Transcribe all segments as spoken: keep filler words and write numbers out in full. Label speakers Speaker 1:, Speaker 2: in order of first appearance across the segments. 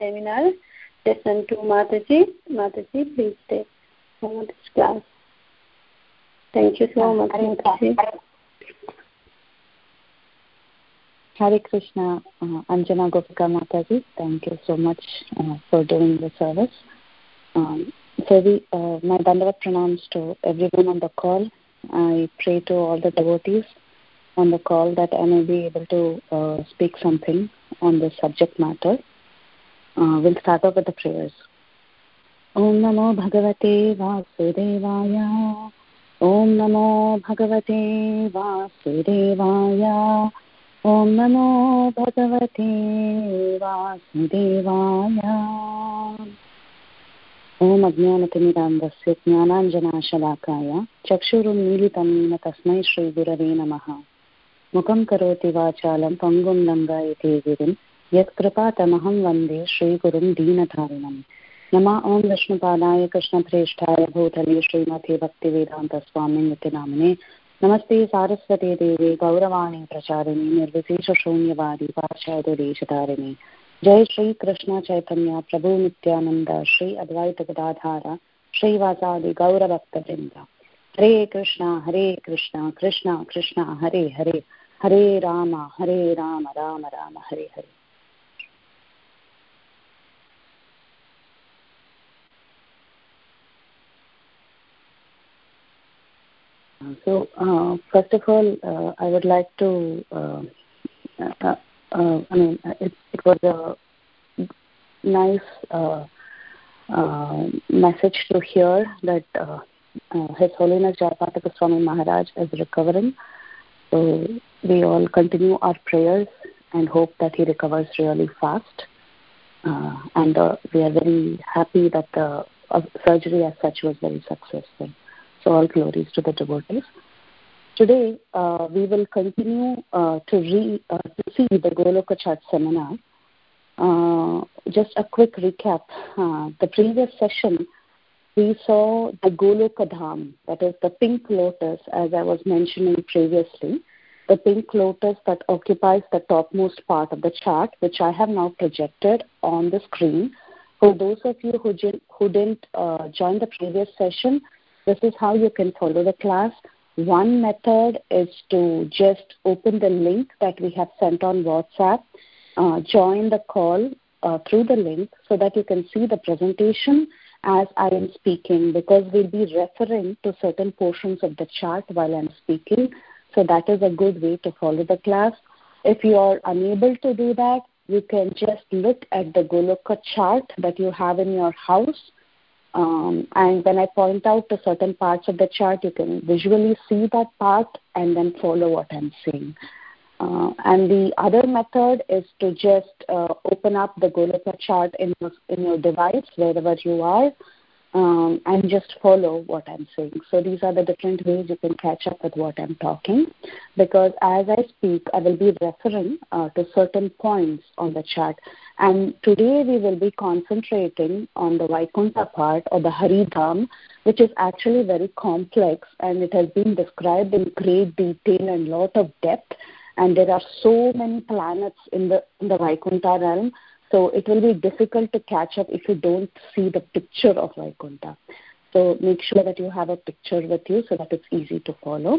Speaker 1: seminar, lesson two. Mataji, Mataji, please take over this class. Thank you so much, Mataji.
Speaker 2: Hare Krishna, uh, Anjana Gopika Mataji, thank you so much uh, for doing the service. Um, so we, uh, my Dandavat pranams to everyone on the call. I pray to all the devotees on the call that I may be able to uh, speak something on the subject matter. Uh, we'll start off with the prayers. Om Namo Bhagavate Vasudevaya. Om Namo Bhagavate Vasudevaya. Om Namo Bhagavate Vasudevaya. Om Ajnanatimidandasya Jnananjanashalakaya Chakshurum Militam Yena Tasmai Shri Gurave Namaha. Mukam Karoti Vachalam Pangum Langayate Girim Yat Kripatamaham Vande Shri Gurum Deenadharinam. Nama Om Vishnupadaya Krishna Preshthaya Bhutale Srimati Bhaktivedanta Swami Niti Namane. Namaste Saraswati Devi Gauravani Pracharini Nirvisesha Shunyavadi Pashayadureshatarini. Jai Shri Krishna Chaitanya Prabhu Nityananda Shri Advaita Gadadhara Shri Vasadi Gaura Bhakta Vrinda. Hare Krishna Hare Krishna Krishna Krishna Hare Hare Hare Rama Hare Rama Rama Rama Hare Hare. So, uh, first of all, uh, I would like to, uh, uh, uh, I mean, it, it was a nice uh, uh, message to hear that uh, uh, His Holiness Jayapataka Swami Maharaj is recovering. So, we all continue our prayers and hope that he recovers really fast. Uh, and uh, we are very happy that the uh, surgery as such was very successful. So all glories to the devotees. Today uh, we will continue uh, to, re, uh, to see the Goloka Chat seminar. Uh, just a quick recap. Uh, the previous session we saw the Goloka Dham, that is the pink lotus, as I was mentioning previously. The pink lotus that occupies the topmost part of the chart, which I have now projected on the screen. For those of you who, who didn't uh, join the previous session, this is how you can follow the class. One method is to just open the link that we have sent on WhatsApp, uh, join the call uh, through the link so that you can see the presentation as I am speaking, because we'll be referring to certain portions of the chart while I'm speaking. So that is a good way to follow the class. If you are unable to do that, you can just look at the Goloka chart that you have in your house. Um, and when I point out to certain parts of the chart, you can visually see that part and then follow what I'm saying. Uh, and the other method is to just uh, open up the Goloka chart in your, in your device, wherever you are, um, and just follow what I'm saying. So these are the different ways you can catch up with what I'm talking, because as I speak, I will be referring uh, to certain points on the chart. And today we will be concentrating on the Vaikuntha part, or the Haridham, which is actually very complex, and it has been described in great detail and lot of depth. And there are so many planets in the in the Vaikuntha realm, so it will be difficult to catch up if you don't see the picture of Vaikuntha. So make sure that you have a picture with you so that it's easy to follow.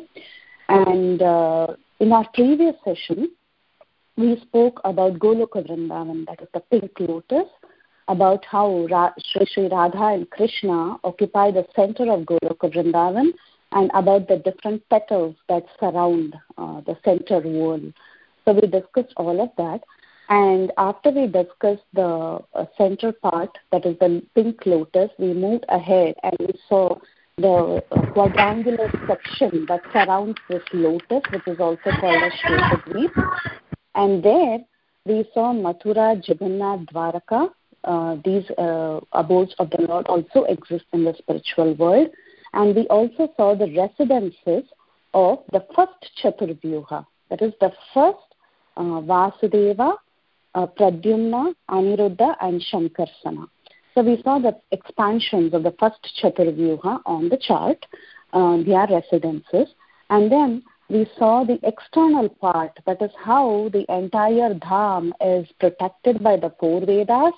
Speaker 2: And uh, in our previous session, we spoke about Goloka Vrindavan, that is the pink lotus, about how Ra- Shri Shri Radha and Krishna occupy the center of Goloka Vrindavan, and about the different petals that surround uh, the center wall. So we discussed all of that. And after we discussed the uh, center part, that is the pink lotus, we moved ahead and we saw the uh, quadrangular section that surrounds this lotus, which is also called as Shvetadweep. And there we saw Mathura, Jagannath, Dwaraka. Uh, these uh, abodes of the Lord also exist in the spiritual world. And we also saw the residences of the first Chaturvyuha, that is the first uh, Vasudeva, uh, Pradyumna, Aniruddha and Shankarsana. So we saw the expansions of the first Chaturvyuha on the chart, uh, their residences. And then we saw the external part, that is how the entire dham is protected by the four Vedas,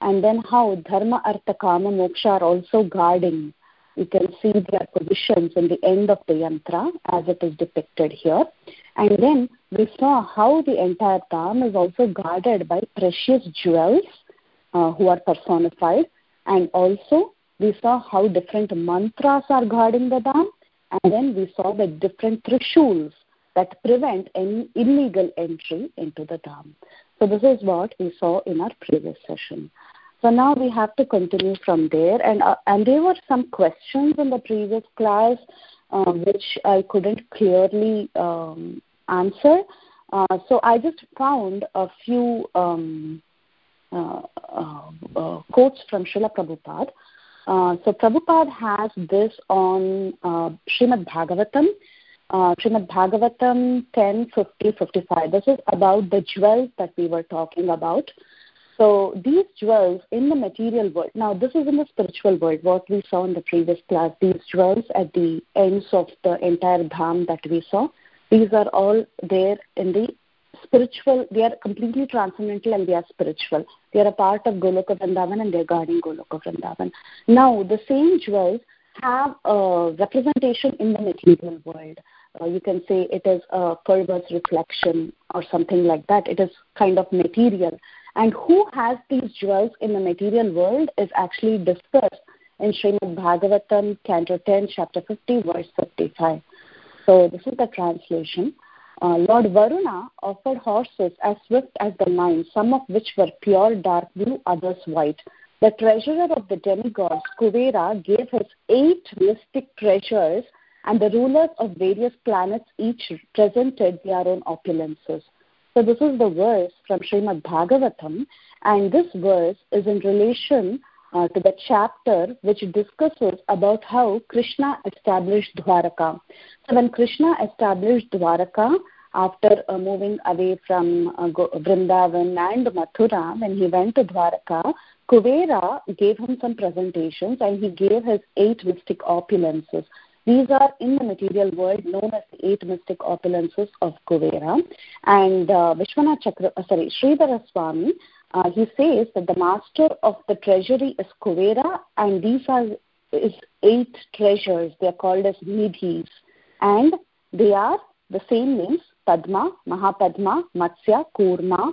Speaker 2: and then how Dharma, Artha, Kama, Moksha are also guarding. You can see their positions in the end of the yantra as it is depicted here. And then we saw how the entire dham is also guarded by precious jewels uh, who are personified. And also we saw how different mantras are guarding the dham. And then we saw the different trishuls that prevent any illegal entry into the dham. So this is what we saw in our previous session. So now we have to continue from there. And, uh, and there were some questions in the previous class uh, which I couldn't clearly um, answer. Uh, so I just found a few um, uh, uh, uh, quotes from Srila Prabhupada. Uh, so Prabhupada has this on uh, Srimad Bhagavatam, uh, Srimad Bhagavatam ten fifty fifty-five. This is about the jewels that we were talking about. So these jewels in the material world, now this is in the spiritual world, what we saw in the previous class, these jewels at the ends of the entire dham that we saw, these are all there in the spiritual, they are completely transcendental and they are spiritual. They are a part of Goloka Vrindavan and they are guarding Goloka Vrindavan. Now the same jewels have a representation in the material world. Uh, you can say it is a perverse reflection or something like that. It is kind of material. And who has these jewels in the material world is actually discussed in Srimad Bhagavatam, Canto ten, Chapter fifty, verse fifty-five. So this is the translation. Uh, Lord Varuna offered horses as swift as the mind, some of which were pure dark blue, others white. The treasurer of the demigods, Kuvera, gave his eight mystic treasures, and the rulers of various planets each presented their own opulences. So this is the verse from Srimad Bhagavatam, and this verse is in relation uh, to the chapter which discusses about how Krishna established Dwaraka. So when Krishna established Dwaraka, after uh, moving away from uh, Vrindavan and Mathura, when he went to Dwaraka, Kuvera gave him some presentations and he gave his eight mystic opulences. These are in the material world known as the eight mystic opulences of Kuvera. And uh, Vishwanath Chakra, uh, sorry, Sridhara Swami, uh, he says that the master of the treasury is Kuvera, and these are is eight treasures. They are called as nidhis, and they are the same names: Padma, Mahapadma, Matsya, Kurma,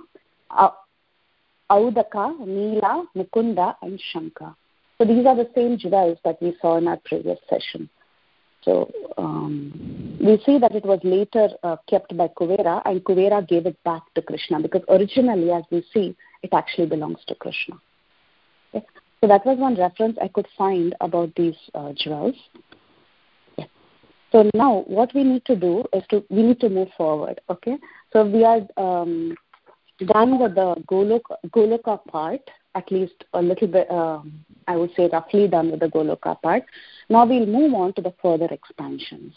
Speaker 2: Audaka, Neela, Mukunda, and Shankha. So these are the same jewels that we saw in our previous session. So um, we see that it was later uh, kept by Kuvera, and Kuvera gave it back to Krishna, because originally, as we see, it actually belongs to Krishna. Okay? So that was one reference I could find about these uh, jewels. Yeah. So now what we need to do is to we need to move forward. Okay. So we are um, done with the Goloka, Goloka part, at least a little bit, um, I would say roughly done with the Goloka part. Now we'll move on to the further expansions.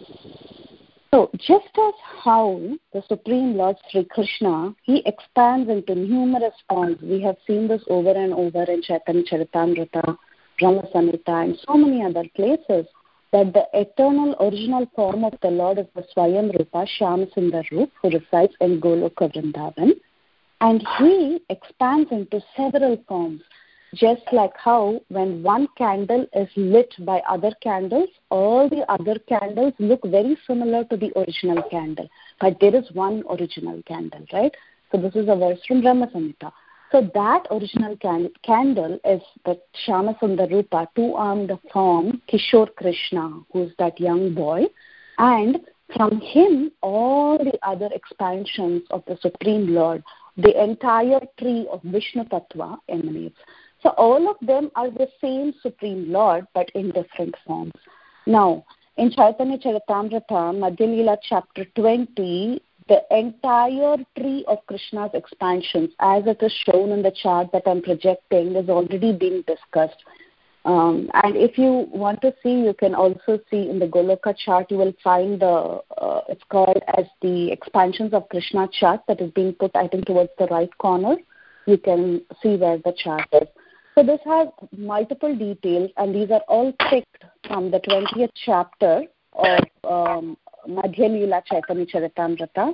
Speaker 2: So just as how the Supreme Lord Sri Krishna, he expands into numerous forms. We have seen this over and over in Chaitanya Charitamrita, Brahma Samhita, and so many other places, that the eternal original form of the Lord is the Swayam Rupa, Shyam Sundar Rup, who resides in Goloka Vrindavan. And he expands into several forms, just like how when one candle is lit by other candles, all the other candles look very similar to the original candle, but there is one original candle, right? So this is a verse from Brahma Samhita. So that original can- candle is the Shyama Sundar Rupa, two-armed form, Kishore Krishna, who is that young boy, and from him all the other expansions of the Supreme Lord, the entire tree of Vishnu Tattva emanates. So all of them are the same Supreme Lord, but in different forms. Now, in Chaitanya Charitamrita, Madhya Leela chapter twenty, the entire tree of Krishna's expansions, as it is shown in the chart that I'm projecting, is already being discussed. Um, and if you want to see, you can also see in the Goloka chart, you will find the, uh, it's called as the expansions of Krishna chart that is being put, I think, towards the right corner. You can see where the chart is. So this has multiple details, and these are all picked from the twentieth chapter of um, Madhya Leela Chaitanya Charitamrita.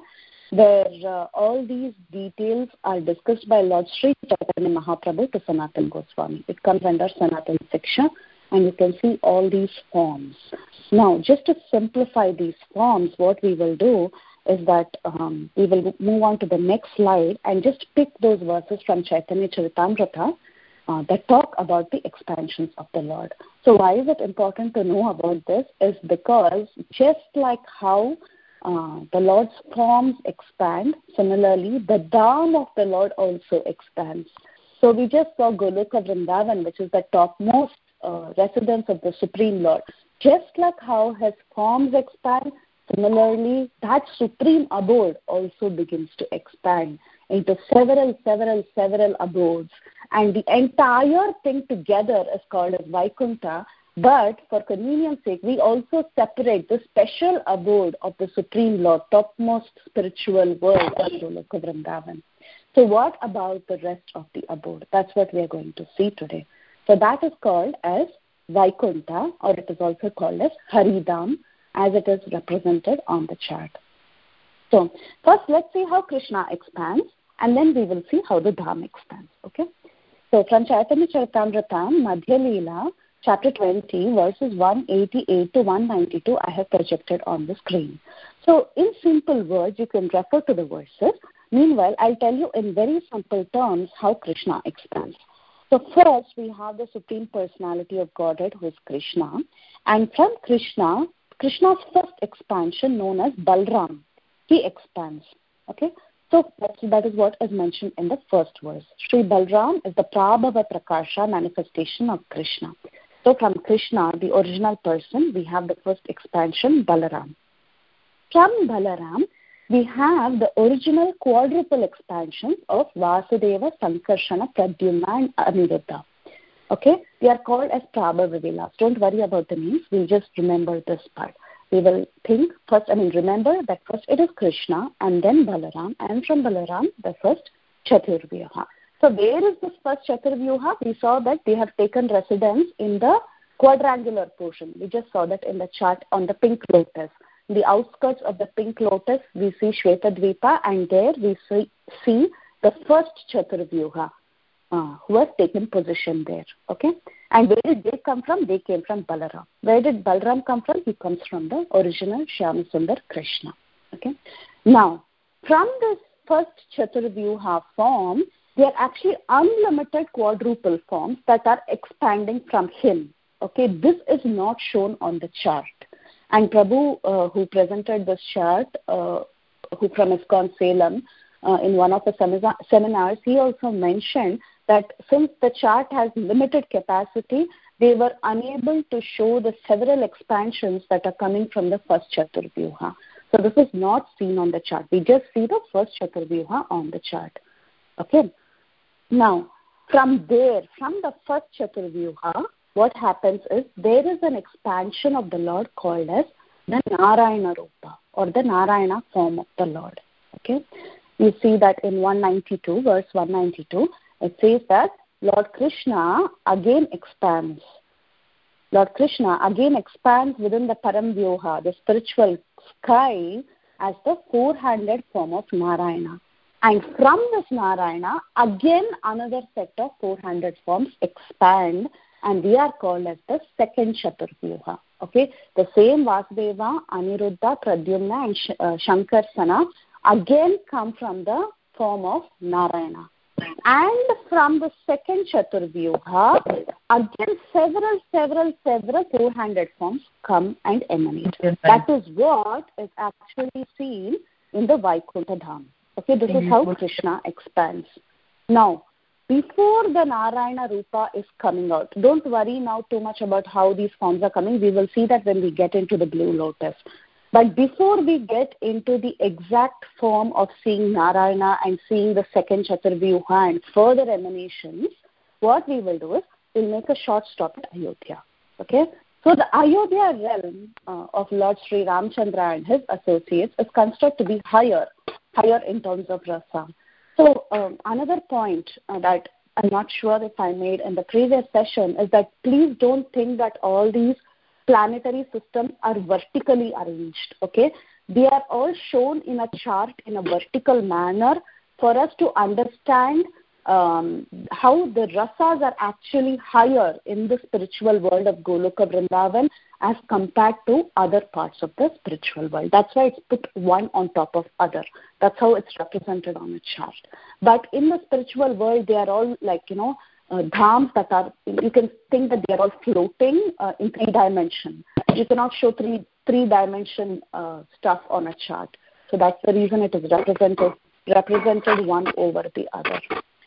Speaker 2: where uh, all these details are discussed by Lord Sri Chaitanya Mahaprabhu to Sanatana Goswami. It comes under Sanatana section, and you can see all these forms. Now, just to simplify these forms, what we will do is that um, we will move on to the next slide and just pick those verses from Chaitanya Charitamrita uh, that talk about the expansions of the Lord. So why is it important to know about this? Is because just like how uh, the Lord's forms expand, similarly, the Dham of the Lord also expands. So we just saw Goloka Vrindavan, which is the topmost uh, residence of the Supreme Lord. Just like how his forms expand, similarly, that supreme abode also begins to expand into several, several, several abodes. And the entire thing together is called as Vaikuntha. But for convenience sake, we also separate the special abode of the Supreme Lord, topmost spiritual world of Goloka Vrindavan. So what about the rest of the abode? That's what we are going to see today. So that is called as Vaikuntha, or it is also called as Haridham, as it is represented on the chart. So first, let's see how Krishna expands, and then we will see how the Dham expands. Okay. So from Chaitanya Charitamrita, Madhya Leela, chapter twenty, verses one eighty-eight to one ninety-two, I have projected on the screen. So in simple words, you can refer to the verses. Meanwhile, I'll tell you in very simple terms how Krishna expands. So first, we have the Supreme Personality of Godhead, who is Krishna. And from Krishna, Krishna's first expansion, known as Balram, he expands. Okay? So that is what is mentioned in the first verse. Sri Balram is the Prabhava Prakasha manifestation of Krishna. So from Krishna, the original person, we have the first expansion, Balaram. From Balaram, we have the original quadruple expansion of Vasudeva, Sankarshana, Pradyumna and Aniruddha. Okay? They are called as Prabhava Vilas. Don't worry about the names. We'll just remember this part. We will think first, I mean, remember that first it is Krishna and then Balaram, and from Balaram, the first Chaturvyuha. So where is this first Chaturvyuha? We saw that they have taken residence in the quadrangular portion. We just saw that in the chart on the pink lotus. In the outskirts of the pink lotus, we see Shvetadvipa, and there we see, see the first Chaturvyuha uh, who has taken position there. Okay? And where did they come from? They came from Balaram. Where did Balaram come from? He comes from the original Shyamasundar Krishna. Okay? Now, from this first Chaturvyuha form, there are actually unlimited quadruple forms that are expanding from him. Okay? This is not shown on the chart. And Prabhu, uh, who presented this chart, uh, who from ISKCON Salem, uh, in one of the seminar- seminars, he also mentioned that since the chart has limited capacity, they were unable to show the several expansions that are coming from the first Chaturvyuha. So this is not seen on the chart. We just see the first Chaturvyuha on the chart. Okay. Now, from there, from the first Chaturvyuha, what happens is there is an expansion of the Lord called as the Narayana Rupa, or the Narayana form of the Lord. Okay. You see that in one ninety-two, verse one ninety-two, it says that Lord Krishna again expands. Lord Krishna again expands within the Paramvyuha, the spiritual sky, as the four-handed form of Narayana. And from this Narayana, again another set of four-handed forms expand, and we are called as the second Chaturvyuha. Okay, the same Vasudeva, Aniruddha, Pradyumna and Sh- uh, Shankarsana again come from the form of Narayana. And from the second Chaturvyuha, again several, several, several four-handed forms come and emanate. That is what is actually seen in the Vaikuntha Dham. Okay, this is how Krishna expands. Now, before the Narayana Rupa is coming out, don't worry now too much about how these forms are coming. We will see that when we get into the Blue Lotus. But before we get into the exact form of seeing Narayana and seeing the second Chaturvyuha and further emanations, what we will do is we'll make a short stop at Ayodhya. Okay? So the Ayodhya realm uh, of Lord Sri Ramchandra and his associates is considered to be higher, higher in terms of rasa. So um, another point uh, that I'm not sure if I made in the previous session is that please don't think that all these planetary systems are vertically arranged. Okay, they are all shown in a chart in a vertical manner for us to understand um, how the rasas are actually higher in the spiritual world of Goloka Vrindavan as compared to other parts of the spiritual world. That's why it's put one on top of other. That's how it's represented on a chart. But in the spiritual world, they are all like, you know, uh, dhams that are, you can think that they are all floating uh, in three dimension. You cannot show three three dimension uh, stuff on a chart. So that's the reason it is represented represented one over the other.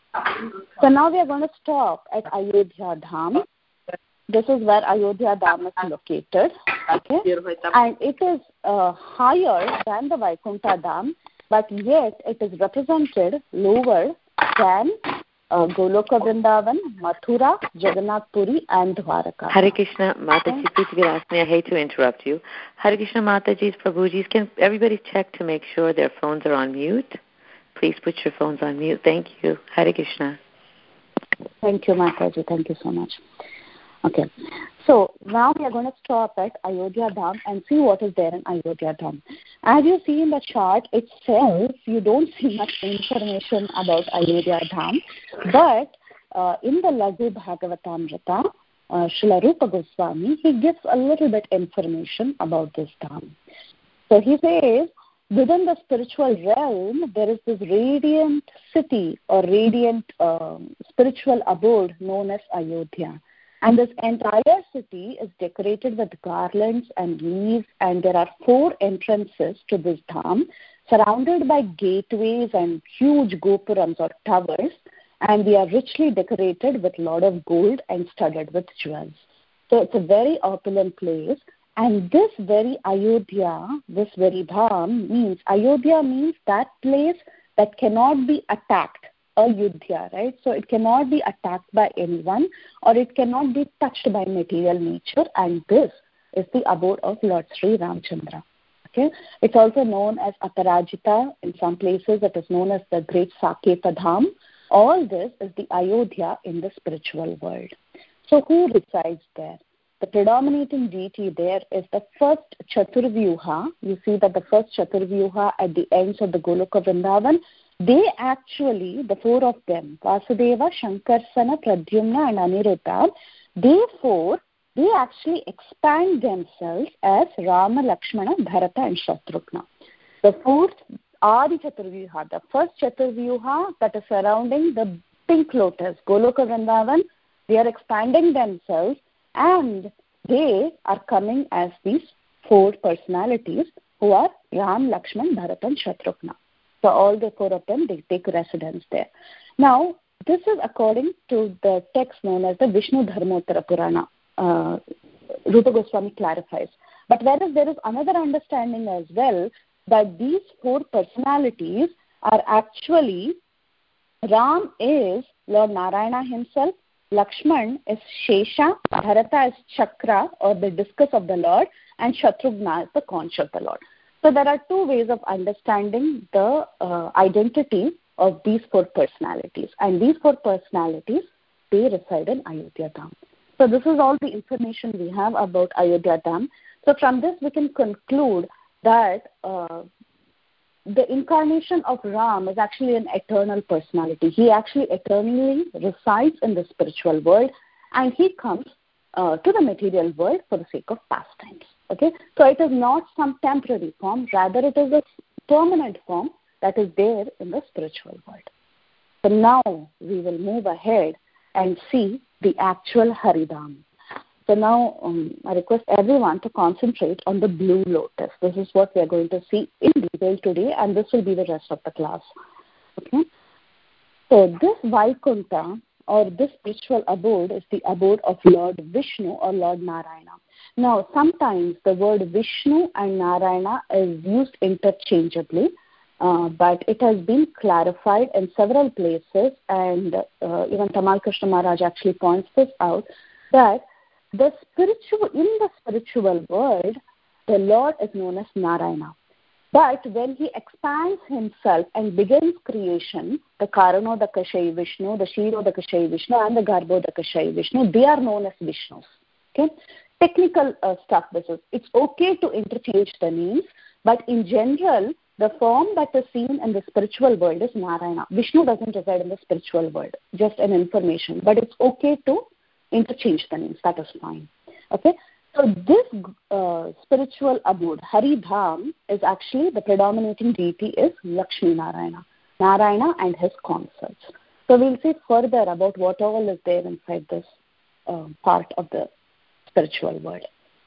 Speaker 2: So now we are going to stop at Ayodhya Dham. This is where Ayodhya Dham is located. Okay? And it is uh, higher than the Vaikuntha Dham, but yet it is represented lower than uh, Goloka Vrindavan, Mathura, Jagannath Puri, and Dwaraka.
Speaker 3: Hare Krishna, Mataji, please forgive me. I hate to interrupt you. Hare Krishna, Mataji's, Prabhuji's, can everybody check to make sure their phones are on mute? Please put your phones on mute. Thank you. Hare Krishna.
Speaker 2: Thank you, Mataji. Thank you so much. Okay. So now we are going to stop at Ayodhya Dham and see what is there in Ayodhya Dham. As you see in the chart itself, you don't see much information about Ayodhya Dham, but uh, in the Laghu Bhagavatamrita, uh, Srila Rupa Goswami, he gives a little bit information about this Dham. So he says, within the spiritual realm, there is this radiant city or radiant um, spiritual abode known as Ayodhya. And this entire city is decorated with garlands and leaves, and there are four entrances to this dham, surrounded by gateways and huge gopurams or towers, and they are richly decorated with a lot of gold and studded with jewels. So it's a very opulent place. And this very Ayodhya, this very dham means, Ayodhya means that place that cannot be attacked. Ayodhya, right? So it cannot be attacked by anyone, or it cannot be touched by material nature, and this is the abode of Lord Sri Ramchandra. Okay, it's also known as Aparajita. In some places, it is known as the Great Saketa Dham. All this is the Ayodhya in the spiritual world. So who resides there? The predominating deity there is the first Chaturvyuha. You see that the first Chaturvyuha at the ends of the Goloka Vrindavan, they actually, the four of them, Vasudeva, Shankarsana, Pradyumna and Aniruddha, they four, they actually expand themselves as Rama, Lakshmana, Bharata and Shatrughna. The fourth, Adi Chaturvyuha, the first Chaturvyuha that is surrounding the pink lotus, Goloka Vrindavan, they are expanding themselves and they are coming as these four personalities who are Ram, Lakshman, Bharat and Shatrughna. So all the four of them, they take residence there. Now, this is according to the text known as the Vishnu Dharmottara Purana. Uh, Rupa Goswami clarifies. But whereas there is another understanding as well, that these four personalities are actually, Ram is Lord Narayana himself, Lakshman is Shesha, Bharata is Chakra or the discus of the Lord, and Shatrughna is the conch of the Lord. So there are two ways of understanding the uh, identity of these four personalities. And these four personalities, they reside in Ayodhya Dham. So this is all the information we have about Ayodhya Dham. So from this we can conclude that uh, the incarnation of Ram is actually an eternal personality. He actually eternally resides in the spiritual world, and he comes uh, to the material world for the sake of pastimes. Okay, so it is not some temporary form, rather it is a permanent form that is there in the spiritual world. So now we will move ahead and see the actual Haridham. So now um, I request everyone to concentrate on the blue lotus. This is what we are going to see in detail today, and this will be the rest of the class. Okay. So this Vaikuntha or this spiritual abode is the abode of Lord Vishnu or Lord Narayana. Now, sometimes the word Vishnu and Narayana is used interchangeably, uh, but it has been clarified in several places, and uh, even Tamal Krishna Maharaj actually points this out, that the spiritual in the spiritual world, the Lord is known as Narayana. But when he expands himself and begins creation, the Karanodakashayi Vishnu, the Kshirodakashayi Vishnu, and the Garbhodakashayi Vishnu, they are known as Vishnus. Okay? Technical uh, stuff this is. It's okay to interchange the names, But in general, the form that is seen in the spiritual world is Narayana. Vishnu doesn't reside in the spiritual world, just an information. But it's okay to interchange the names. That is fine. Okay? So this uh, spiritual abode, Haridham, is actually the predominating deity is Lakshmi Narayana. Narayana and his consorts. So we'll see further about what all is there inside this uh, part of the spiritual world.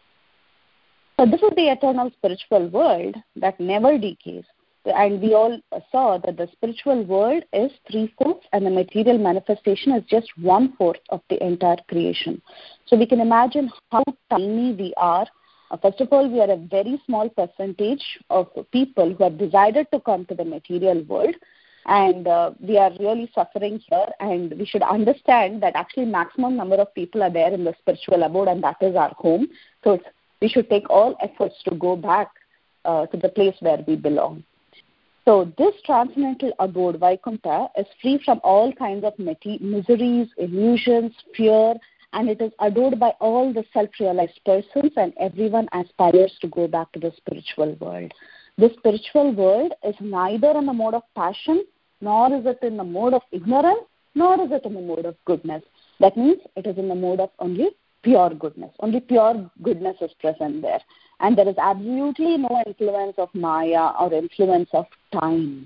Speaker 2: So this is the eternal spiritual world that never decays. And we all saw that the spiritual world is three-fourths and the material manifestation is just one-fourth of the entire creation. So we can imagine how tiny we are. Uh, first of all, we are a very small percentage of people who have decided to come to the material world. And uh, we are really suffering here. And we should understand that actually maximum number of people are there in the spiritual abode, and that is our home. So it's, we should take all efforts to go back uh, to the place where we belong. So this transcendental abode, Vaikuntha, is free from all kinds of miseries, illusions, fear, and it is adored by all the self-realized persons, and everyone aspires to go back to the spiritual world. The spiritual world is neither in the mode of passion, nor is it in the mode of ignorance, nor is it in the mode of goodness. That means it is in the mode of only pure goodness. Only pure goodness is present there. And there is absolutely no influence of Maya or influence of time.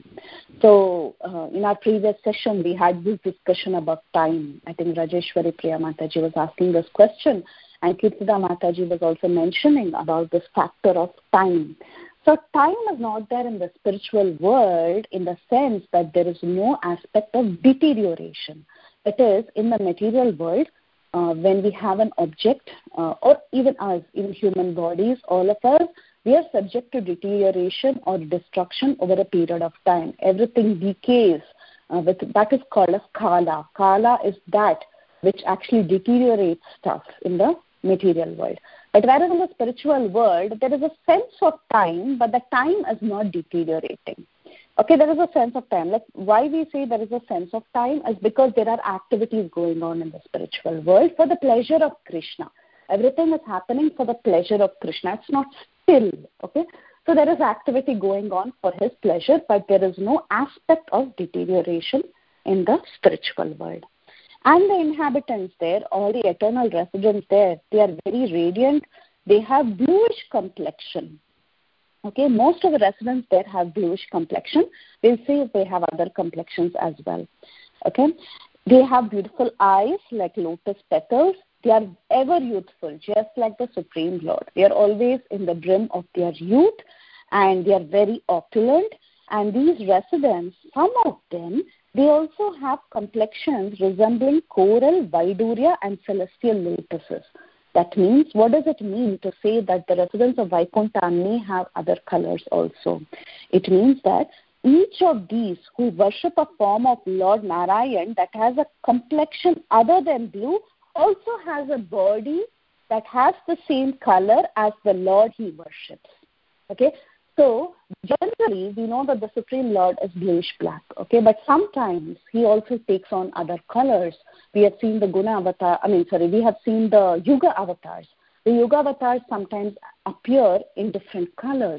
Speaker 2: So uh, in our previous session, we had this discussion about time. I think Rajeshwari Priya Mataji was asking this question, and Kirtida Mataji was also mentioning about this factor of time. So time is not there in the spiritual world in the sense that there is no aspect of deterioration. It is in the material world. Uh, when we have an object, uh, or even us, even human bodies, all of us, we are subject to deterioration or destruction over a period of time. Everything decays. Uh, with, that is called as kala. Kala is that which actually deteriorates stuff in the material world. But whereas in the spiritual world, there is a sense of time, but the time is not deteriorating. Okay, there is a sense of time. Like why we say there is a sense of time is because there are activities going on in the spiritual world for the pleasure of Krishna. Everything is happening for the pleasure of Krishna. It's not still. Okay, so there is activity going on for his pleasure, but there is no aspect of deterioration in the spiritual world. And the inhabitants there, all the eternal residents there, they are very radiant. They have bluish complexion. Okay, most of the residents there have bluish complexion. We'll see if they have other complexions as well. Okay, they have beautiful eyes like lotus petals. They are ever youthful, just like the Supreme Lord. They are always in the brim of their youth, and they are very opulent. And these residents, some of them, they also have complexions resembling coral, Vaidurya, and celestial lotuses. That means, what does it mean to say that the residents of Vaikuntha may have other colors also? It means that each of these who worship a form of Lord Narayan that has a complexion other than blue also has a body that has the same color as the Lord he worships. Okay, so generally we know that the Supreme Lord is bluish black. Okay, but sometimes he also takes on other colors. We have seen the Guna avatar, I mean, sorry, we have seen the Yuga avatars. The Yuga avatars sometimes appear in different colors.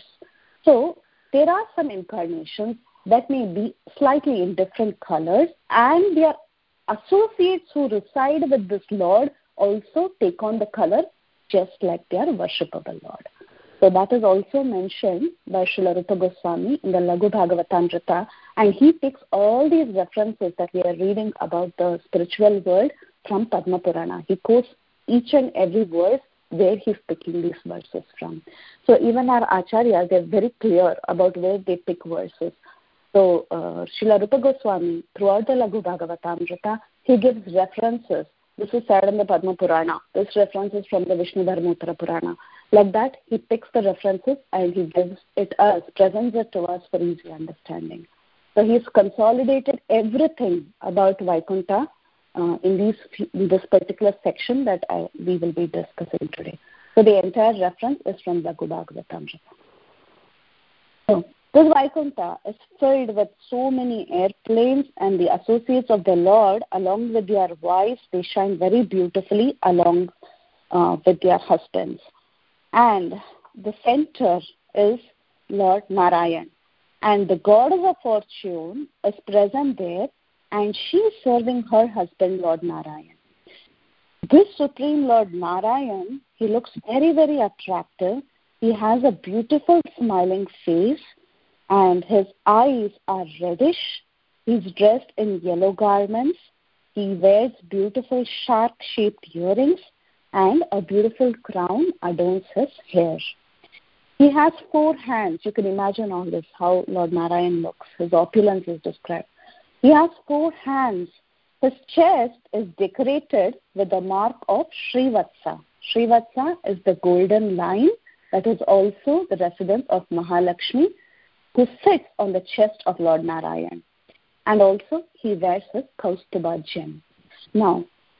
Speaker 2: So there are some incarnations that may be slightly in different colors, and their associates who reside with this Lord also take on the color just like their worshipable Lord. So that is also mentioned by Srila Rupa Goswami in the Laghu Bhagavatamrita, and he takes all these references that we are reading about the spiritual world from Padma Purana. He quotes each and every verse where he's picking these verses from. So even our acharyas, they're very clear about where they pick verses. So uh, Srila Rupa Goswami, throughout the Laghu Bhagavatamrita, he gives references. This is said in the Padma Purana. This reference is from the Vishnu Dharmottara Purana. Like that, he picks the references and he gives it us, presents it to us for easy understanding. So he's consolidated everything about Vaikuntha uh, in, these, in this particular section that I, we will be discussing today. So the entire reference is from Laghu Bhagavatamrita. So this Vaikuntha is filled with so many airplanes, and the associates of the Lord, along with their wives, they shine very beautifully along uh, with their husbands. And the center is Lord Narayan. And the goddess of fortune is present there, and she is serving her husband, Lord Narayan. This Supreme Lord Narayan, he looks very, very attractive. He has a beautiful smiling face, and his eyes are reddish. He's dressed in yellow garments. He wears beautiful shark-shaped earrings, and a beautiful crown adorns his hair. He has four hands. You can imagine all this, how Lord Narayan looks. His opulence is described. He has four hands. His chest is decorated with the mark of Srivatsa. Srivatsa is the golden line that is also the residence of Mahalakshmi, who sits on the chest of Lord Narayan. And also he wears his Kaustuba gem. Now,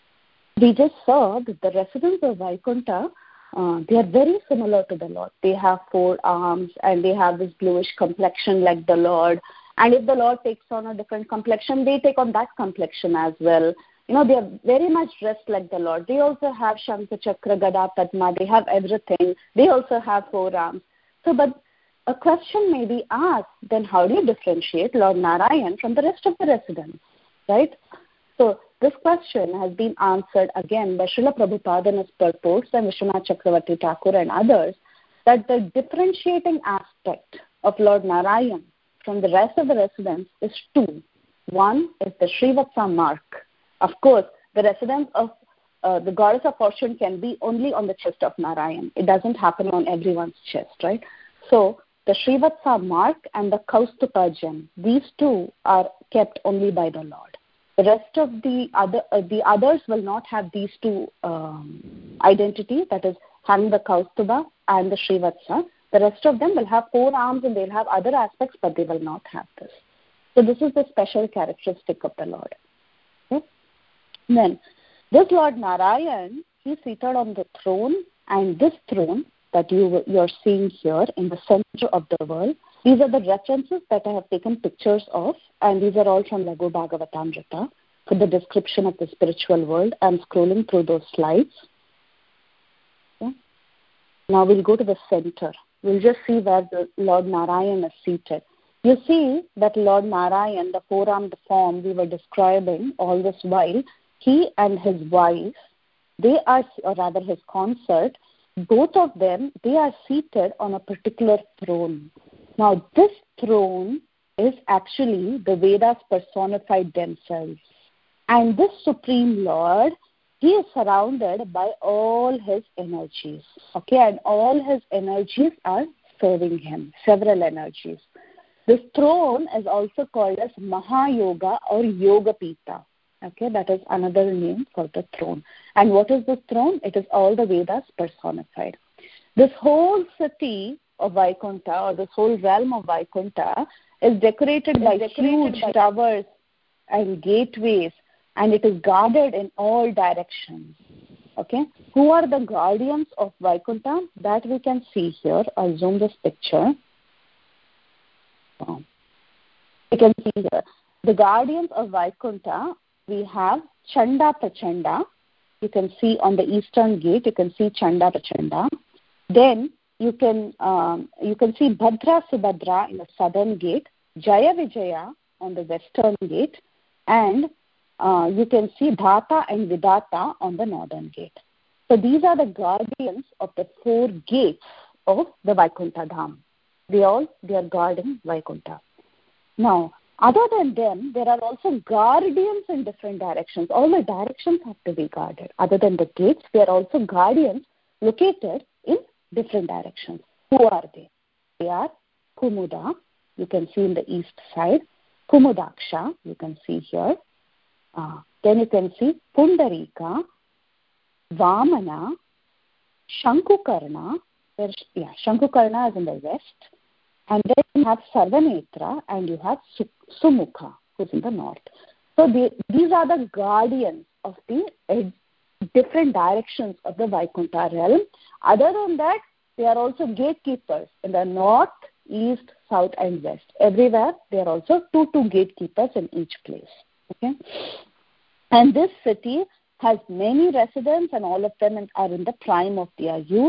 Speaker 2: we just saw that the residents of Vaikuntha, uh, they are very similar to the Lord. They have four arms and they have this bluish complexion like the Lord. And if the Lord takes on a different complexion, they take on that complexion as well. You know, they are very much dressed like the Lord. They also have Shankha, Chakra, Gada, Padma. They have everything. They also have four arms. So, but a question may be asked, then how do you differentiate Lord Narayan from the rest of the residents, right? So this question has been answered again by Srila Prabhupada in his purports and Vishwanath Chakravarti Thakur and others, that the differentiating aspect of Lord Narayan from the rest of the residents is two. One is the Srivatsa mark. Of course, the residence of uh, the goddess of fortune can be only on the chest of Narayan. It doesn't happen on everyone's chest, right? So the Srivatsa mark and the Kaustupa gem, these two are kept only by the Lord. The rest of the other uh, the others will not have these two um, identities, that is having the Kaustuba and the Srivatsa. The rest of them will have four arms and they'll have other aspects, but they will not have this. So this is the special characteristic of the Lord. Okay? Then this Lord Narayan, he's seated on the throne, and this throne that you you're seeing here in the center of the world, these are the references that I have taken pictures of, and these are all from Laghu Bhagavatamrita for the description of the spiritual world. I'm scrolling through those slides. Okay. Now we'll go to the center. We'll just see where the Lord Narayan is seated. You see that Lord Narayan, the four-armed form we were describing all this while, he and his wife, they are, or rather his consort, both of them, they are seated on a particular throne. Now, this throne is actually the Vedas personified themselves. And this Supreme Lord, he is surrounded by all his energies. Okay, and all his energies are serving him, several energies. This throne is also called as Mahayoga or Yogapita. Okay, that is another name for the throne. And what is this throne? It is all the Vedas personified. This whole city of Vaikuntha, or this whole realm of Vaikuntha, is decorated by huge towers and gateways, and it is guarded in all directions. Okay, who are the guardians of Vaikuntha? That we can see here. I'll zoom this picture. Oh. You can see here. The guardians of Vaikuntha, we have Chanda Prachanda. You can see on the eastern gate, you can see Chanda Prachanda. Then you can um, you can see Bhadra Subhadra in the southern gate, Jaya Vijaya on the western gate, and uh, you can see Dhata and Vidata on the northern gate. So these are the guardians of the four gates of the Vaikuntha Dham. They all they are guarding Vaikuntha. Now, other than them, there are also guardians in different directions. All the directions have to be guarded. Other than the gates, there are also guardians located in different directions. Who are they? They are Kumuda, you can see in the east side. Kumudaksha, you can see here. Uh, then you can see Pundarika, Vamana, Shankukarna. There's, yeah, Shankukarna is in the west. And then you have Sarvanetra and you have Sumukha, who's in the north. So the, these are the guardians of the uh, different directions of the Vaikuntha realm. Other than that, they are also gatekeepers in the north, east, south, and west. Everywhere, there are also two, two gatekeepers in each place. Okay, and this city has many residents, and all of them are in the prime of their youth.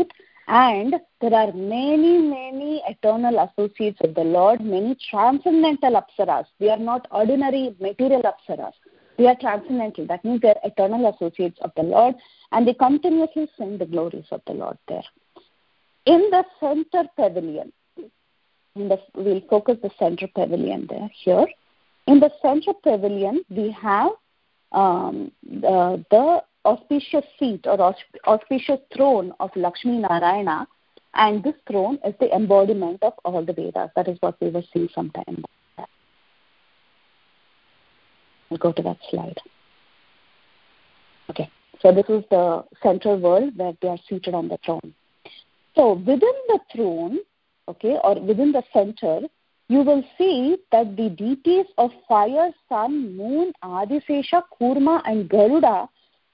Speaker 2: And there are many, many eternal associates of the Lord, many transcendental apsaras. They are not ordinary material apsaras. They are transcendental. That means they are eternal associates of the Lord, and they continuously sing the glories of the Lord there. In the center pavilion, in the, we'll focus the center pavilion there, here. In the center pavilion, we have um, the, the auspicious seat or auspicious throne of Lakshmi Narayana, and this throne is the embodiment of all the Vedas. That is what we were seeing sometime back. We'll go to that slide. Okay, so this is the central world where they are seated on the throne. So within the throne, okay, or within the center, you will see that the deities of fire, sun, moon, Adisesha, Kurma, and Garuda,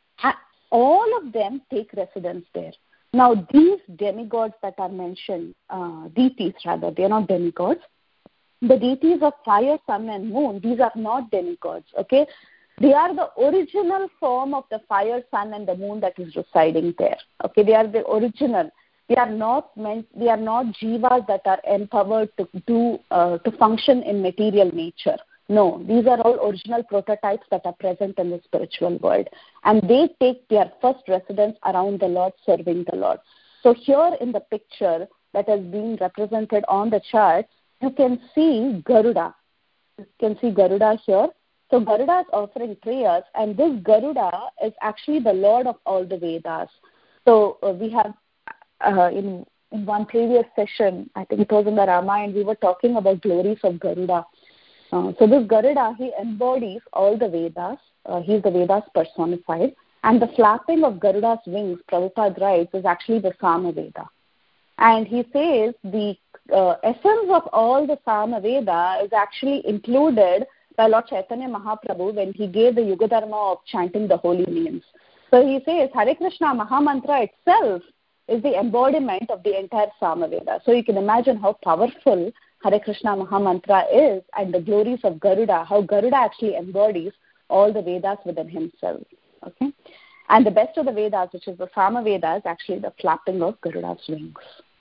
Speaker 2: all of them take residence there. Now, these demigods that are mentioned, uh, deities rather, they are not demigods. The deities of fire, sun, and moon, these are not demigods, okay? They are the original form of the fire, sun, and the moon that is residing there, okay? They are the original. They are not meant. They are not jivas that are empowered to do uh, to function in material nature. No, these are all original prototypes that are present in the spiritual world, and they take their first residence around the Lord, serving the Lord. So here in the picture that is being represented on the chart, you can see Garuda. You can see Garuda here. So Garuda is offering prayers, and this Garuda is actually the Lord of all the Vedas. So uh, we have uh, in in one previous session, I think it was in the Ramayana, we were talking about glories of Garuda. Uh, so this Garuda, he embodies all the Vedas. Uh, he is the Vedas personified. And the flapping of Garuda's wings, Prabhupada writes, is actually the Samaveda. And he says the uh, essence of all the Samaveda is actually included by Lord Chaitanya Mahaprabhu when he gave the Yuga Dharma of chanting the holy names. So he says Hare Krishna Mahamantra itself is the embodiment of the entire Samaveda. So you can imagine how powerful Hare Krishna Mahamantra is, and the glories of Garuda, how Garuda actually embodies all the Vedas within himself. Okay, and the best of the Vedas, which is the Samaveda, is actually the flapping of Garuda's wings.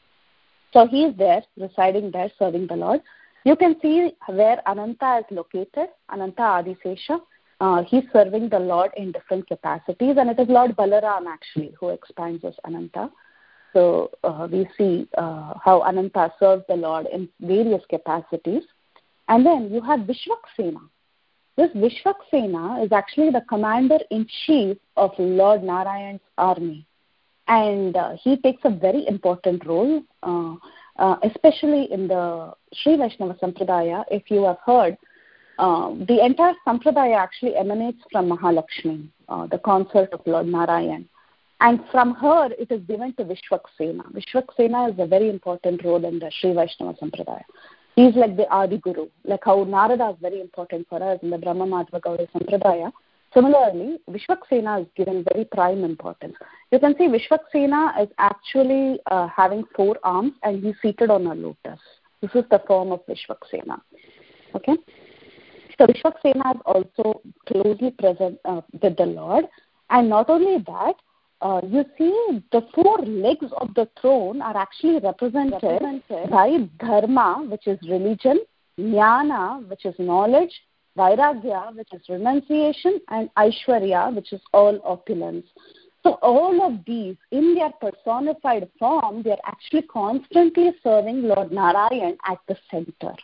Speaker 2: So he is there, residing there, serving the Lord. You can see where Ananta is located, Ananta Adisesha. Uh, he's serving the Lord in different capacities, and it is Lord Balaram actually who expands this Ananta. So uh, we see uh, how Ananta serves the Lord in various capacities. And then you have Vishwaksena. This Vishwaksena is actually the commander-in-chief of Lord Narayan's army. And uh, he takes a very important role, uh, uh, especially in the Sri Vaishnava Sampradaya. If you have heard, uh, the entire Sampradaya actually emanates from Mahalakshmi, uh, the consort of Lord Narayan. And from her, it is given to Vishwaksena. Vishwaksena is a very important role in the Sri Vaishnava Sampradaya. He is like the Adi Guru, like how Narada is very important for us in the Brahma Madhva Gaudiya Sampradaya. Similarly, Vishwaksena is given very prime importance. You can see Vishwaksena is actually uh, having four arms, and he's seated on a lotus. This is the form of Vishwaksena. Okay? So Vishwaksena is also closely present uh, with the Lord. And not only that, Uh, you see the four legs of the throne are actually represented, represented by dharma, which is religion, jnana, which is knowledge, vairagya, which is renunciation, and aishwarya, which is all opulence. So all of these, in their personified form, they are actually constantly serving Lord Narayan at the center.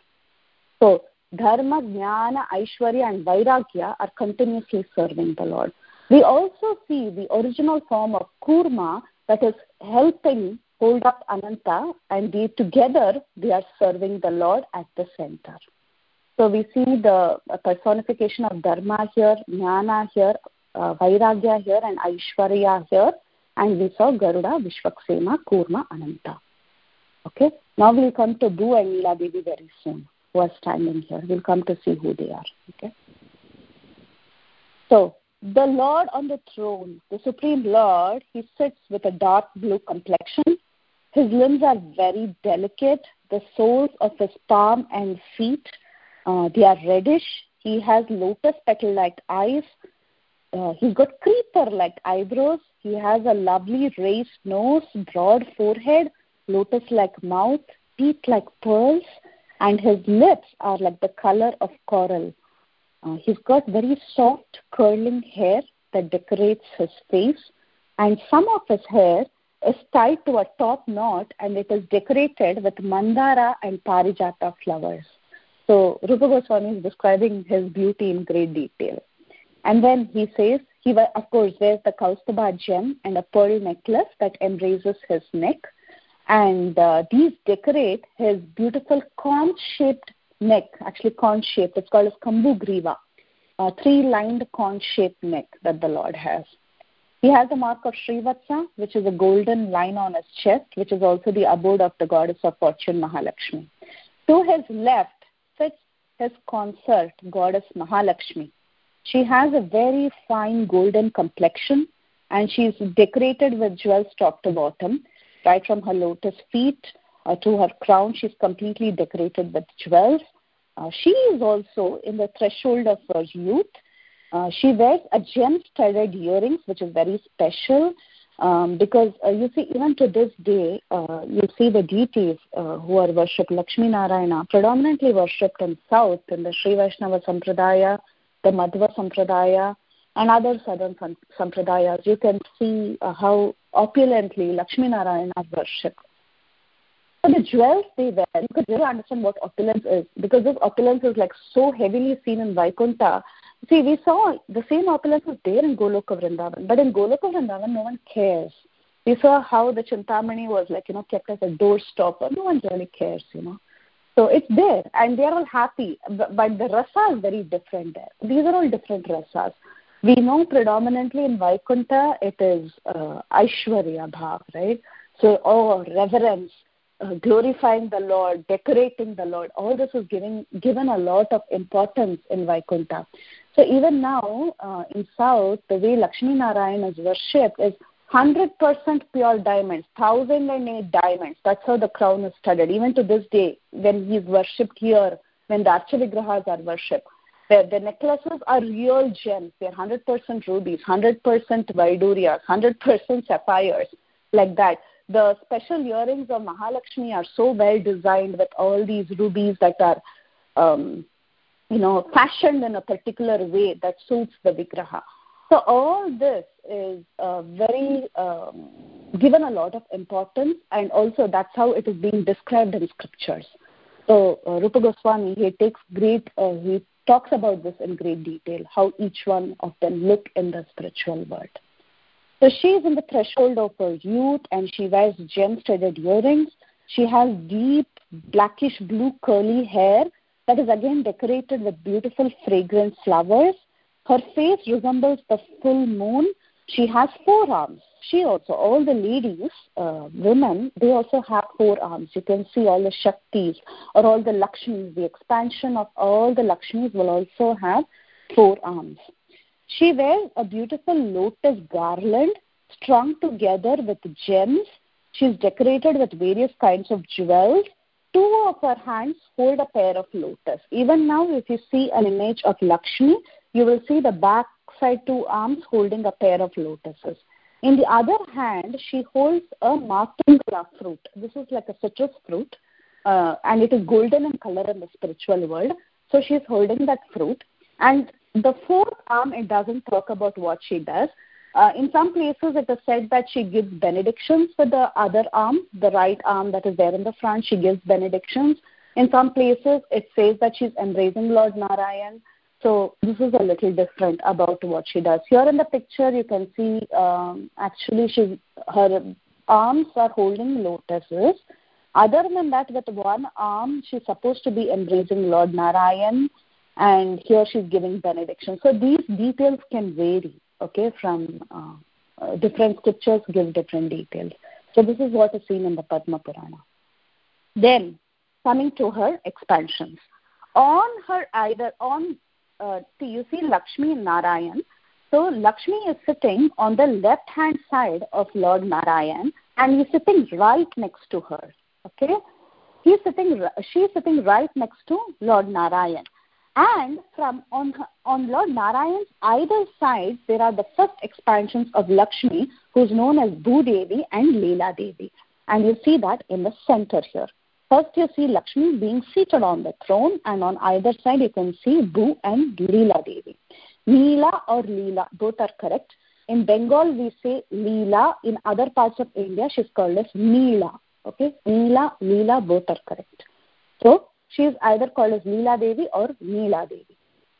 Speaker 2: So dharma, jnana, aishwarya, and vairagya are continuously serving the Lord. We also see the original form of Kurma that is helping hold up Ananta, and they together they are serving the Lord at the center. So we see the personification of Dharma here, Jnana here, uh, Vairagya here, and Aishwarya here, and we saw Garuda, Vishwaksena, Kurma, Ananta. Okay, now we'll come to Bhu and Leela Devi very soon, who are standing here. We'll come to see who they are. Okay, so the Lord on the throne, the Supreme Lord, he sits with a dark blue complexion. His limbs are very delicate. The soles of his palm and feet, uh, they are reddish. He has lotus petal-like eyes. uh, he's got creeper-like eyebrows. He has a lovely raised nose, broad forehead, lotus-like mouth, teeth like pearls, and his lips are like the color of coral. Uh, he's got very soft, curling hair that decorates his face, and some of his hair is tied to a top knot, and it is decorated with mandara and parijata flowers. So Rupa Goswami is describing his beauty in great detail. And then he says, he of course wears the Kaustubha gem and a pearl necklace that embraces his neck. And uh, these decorate his beautiful conch-shaped neck, actually conch-shaped. It's called as Kambu Griva, a three-lined conch-shaped neck that the Lord has. He has a mark of Srivatsa, which is a golden line on his chest, which is also the abode of the goddess of fortune, Mahalakshmi. To his left sits his consort, goddess Mahalakshmi. She has a very fine golden complexion, and she is decorated with jewels top to bottom. Right from her lotus feet uh, to her crown, she's completely decorated with jewels. Uh, she is also in the threshold of her youth. Uh, she wears a gem-studded earrings, which is very special um, because uh, you see, even to this day, uh, you see the deities uh, who are worshipped, Lakshmi Narayana, predominantly worshipped in South, in the Sri Vaishnava Sampradaya, the Madhva Sampradaya, and other southern Sampradayas. You can see uh, how opulently Lakshmi Narayana is worshipped. So the jewels they wear, you could really understand what opulence is, because this opulence is like so heavily seen in Vaikuntha. See, we saw the same opulence was there in Goloka Vrindavan, but in Goloka Vrindavan, no one cares. We saw how the Chintamani was like, you know, kept as a doorstopper. No one really cares, you know. So it's there, and they're all happy, but, but the rasa is very different there. These are all different rasas. We know predominantly in Vaikuntha, it is uh, Aishwarya Bhav, right? So, oh, reverence, uh, glorifying the Lord, decorating the Lord, all this is giving, given a lot of importance in Vaikuntha. So even now, uh, in South, the way Lakshmi Narayana is worshipped is one hundred percent pure diamonds, one thousand eight diamonds. That's how the crown is studded. Even to this day, when he is worshipped here, when the Archavigrahas are worshipped, the, the necklaces are real gems. They're one hundred percent rubies, one hundred percent Vaidurias, one hundred percent sapphires, like that. The special earrings of Mahalakshmi are so well designed with all these rubies that are, um, you know, fashioned in a particular way that suits the Vigraha. So all this is uh, very um, given a lot of importance, and also that's how it is being described in scriptures. So uh, Rupa Goswami, he takes great, uh, he talks about this in great detail, how each one of them look in the spiritual world. So she is in the threshold of her youth, and she wears gem-studded earrings. She has deep blackish blue curly hair that is again decorated with beautiful fragrant flowers. Her face resembles the full moon. She has four arms. She also, all the ladies, uh, women, they also have four arms. You can see all the Shaktis or all the Lakshmis. The expansion of all the Lakshmis will also have four arms. She wears a beautiful lotus garland strung together with gems. She's decorated with various kinds of jewels. Two of her hands hold a pair of lotus. Even now, if you see an image of Lakshmi, you will see the back side two arms holding a pair of lotuses. In the other hand, she holds a matungala fruit. This is like a citrus fruit, uh, and it is golden in color in the spiritual world. So she is holding that fruit. And the fourth arm, it doesn't talk about what she does. Uh, in some places, it is said that she gives benedictions with the other arm, the right arm that is there in the front. She gives benedictions. In some places, it says that she's embracing Lord Narayan. So this is a little different about what she does. Here in the picture, you can see um, actually she, her arms are holding lotuses. Other than that, with one arm, she's supposed to be embracing Lord Narayan, and here she's giving benediction. So these details can vary, okay, from uh, uh, different scriptures give different details. So this is what is seen in the Padma Purana. Then, coming to her expansions. On her either, on, uh, see, you see Lakshmi and Narayan. So Lakshmi is sitting on the left-hand side of Lord Narayan, and he's sitting right next to her, okay? He's sitting, she's sitting right next to Lord Narayan. And from on, on Lord Narayan's either side, there are the first expansions of Lakshmi, who is known as Bhudevi and Leela Devi. And you see that in the center here. First you see Lakshmi being seated on the throne, and on either side you can see Bhu and Leela Devi. Neela or Leela, both are correct. In Bengal we say Leela. In other parts of India she is called as Neela. Okay, Neela, Leela, both are correct. So she is either called as Leela Devi or Neela Devi.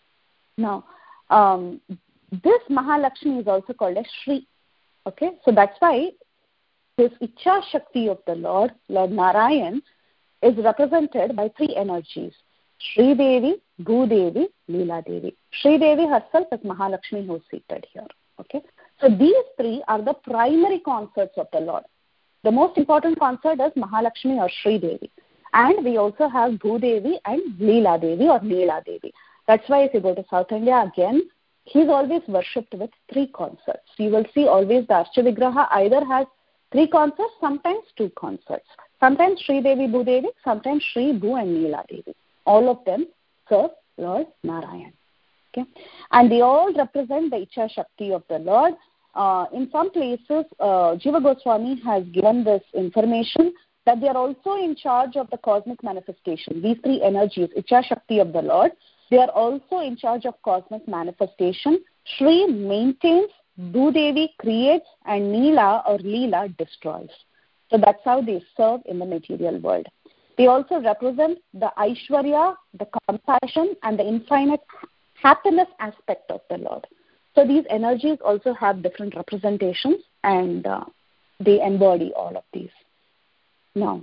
Speaker 2: Now, um, this Mahalakshmi is also called as Shri. Okay, so that's why this Ichha Shakti of the Lord, Lord Narayan, is represented by three energies: Shri Devi, Bhu Devi, Leela Devi. Shri Devi herself is Mahalakshmi, who is seated here. Okay, so these three are the primary consorts of the Lord. The most important consort is Mahalakshmi or Shri Devi. And we also have Bhu Devi and Leela Devi or Neela Devi. That's why if you go to South India again, he's always worshipped with three consorts. You will see always the Archavigraha either has three consorts, sometimes two consorts. Sometimes Shri Devi, Bhu Devi, sometimes Shri, Bhu and Neela Devi. All of them serve Lord Narayan. Okay? And they all represent the Ichha Shakti of the Lord. Uh, in some places, uh, Jiva Goswami has given this information that they are also in charge of the cosmic manifestation. These three energies, Ichha Shakti of the Lord, they are also in charge of cosmic manifestation. Shri maintains, Bhu Devi creates, and Neela or Leela destroys. So that's how they serve in the material world. They also represent the Aishwarya, the compassion, and the infinite happiness aspect of the Lord. So these energies also have different representations, and uh, they embody all of these. Now,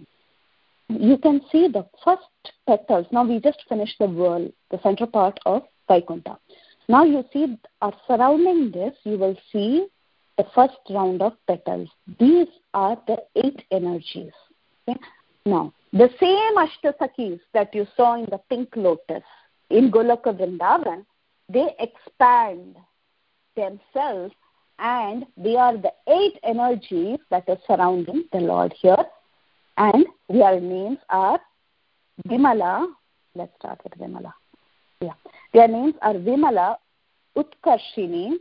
Speaker 2: you can see the first petals. Now, we just finished the world, the central part of Vaikuntha. Now, you see, uh, surrounding this, you will see the first round of petals. These are the eight energies. Okay? Now, the same Ashtasakis that you saw in the pink lotus in Goloka Vrindavan, they expand themselves, and they are the eight energies that are surrounding the Lord here. And their names are Vimala. Let's start with Vimala. Yeah, their names are Vimala, Utkarshini,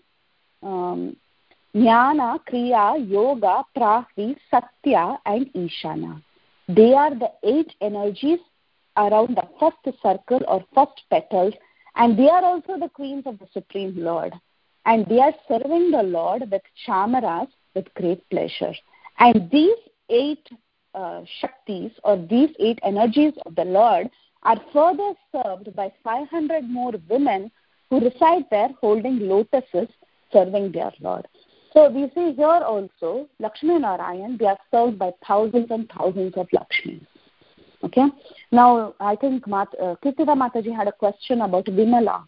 Speaker 2: um, Jnana, Kriya, Yoga, Prahvi, Satya, and Ishana. They are the eight energies around the first circle or first petals, and they are also the queens of the Supreme Lord. And they are serving the Lord with chamaras with great pleasure. And these eight uh, Shaktis or these eight energies of the Lord are further served by five hundred more women who reside there holding lotuses serving their Lord. So we see here also Lakshmi Narayan, they are served by thousands and thousands of Lakshmis. Okay. Now I think Mat, uh, Kirtida Mataji had a question about Vimala.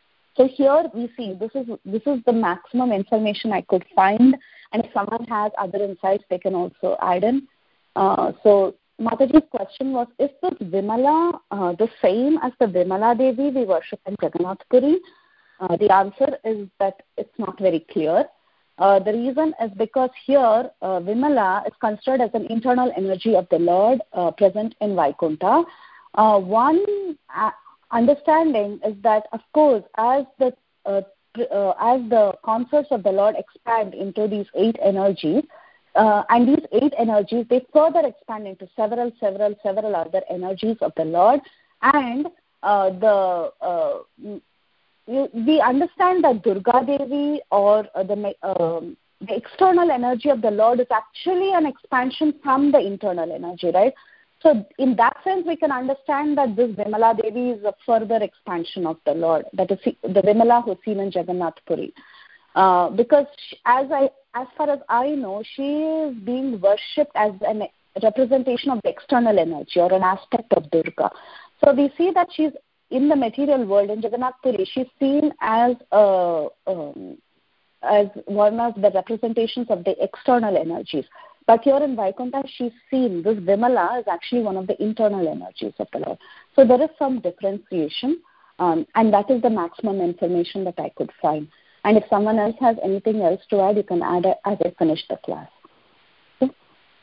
Speaker 2: So here we see this is this is the maximum information I could find, and if someone has other insights, they can also add in. Uh, so Mataji's question was: is this Vimala uh, the same as the Vimala Devi we worship in Jagannath Puri? Uh, the answer is that it's not very clear. Uh, the reason is because here uh, Vimala is considered as an internal energy of the Lord uh, present in Vaikuntha. Uh, one uh, understanding is that, of course, as the uh, uh, as the consorts of the Lord expand into these eight energies, uh, and these eight energies, they further expand into several, several, several other energies of the Lord, and uh, the uh, you, we understand that Durga Devi or uh, the um, the external energy of the Lord is actually an expansion from the internal energy, right? So in that sense, we can understand that this Vimala Devi is a further expansion of the Lord, that is the Vimala who is seen in Jagannath Puri. Uh, because she, as I, as far as I know, she is being worshipped as a representation of the external energy or an aspect of Durga. So we see that she's in the material world, in Jagannath Puri, she's seen as a, um, as one of the representations of the external energies. But here in Vaikuntha, she's seen, this Vimala is actually one of the internal energies of the Lord. So there is some differentiation, um, and that is the maximum information that I could find. And if someone else has anything else to add, you can add it as I finish the class. Okay?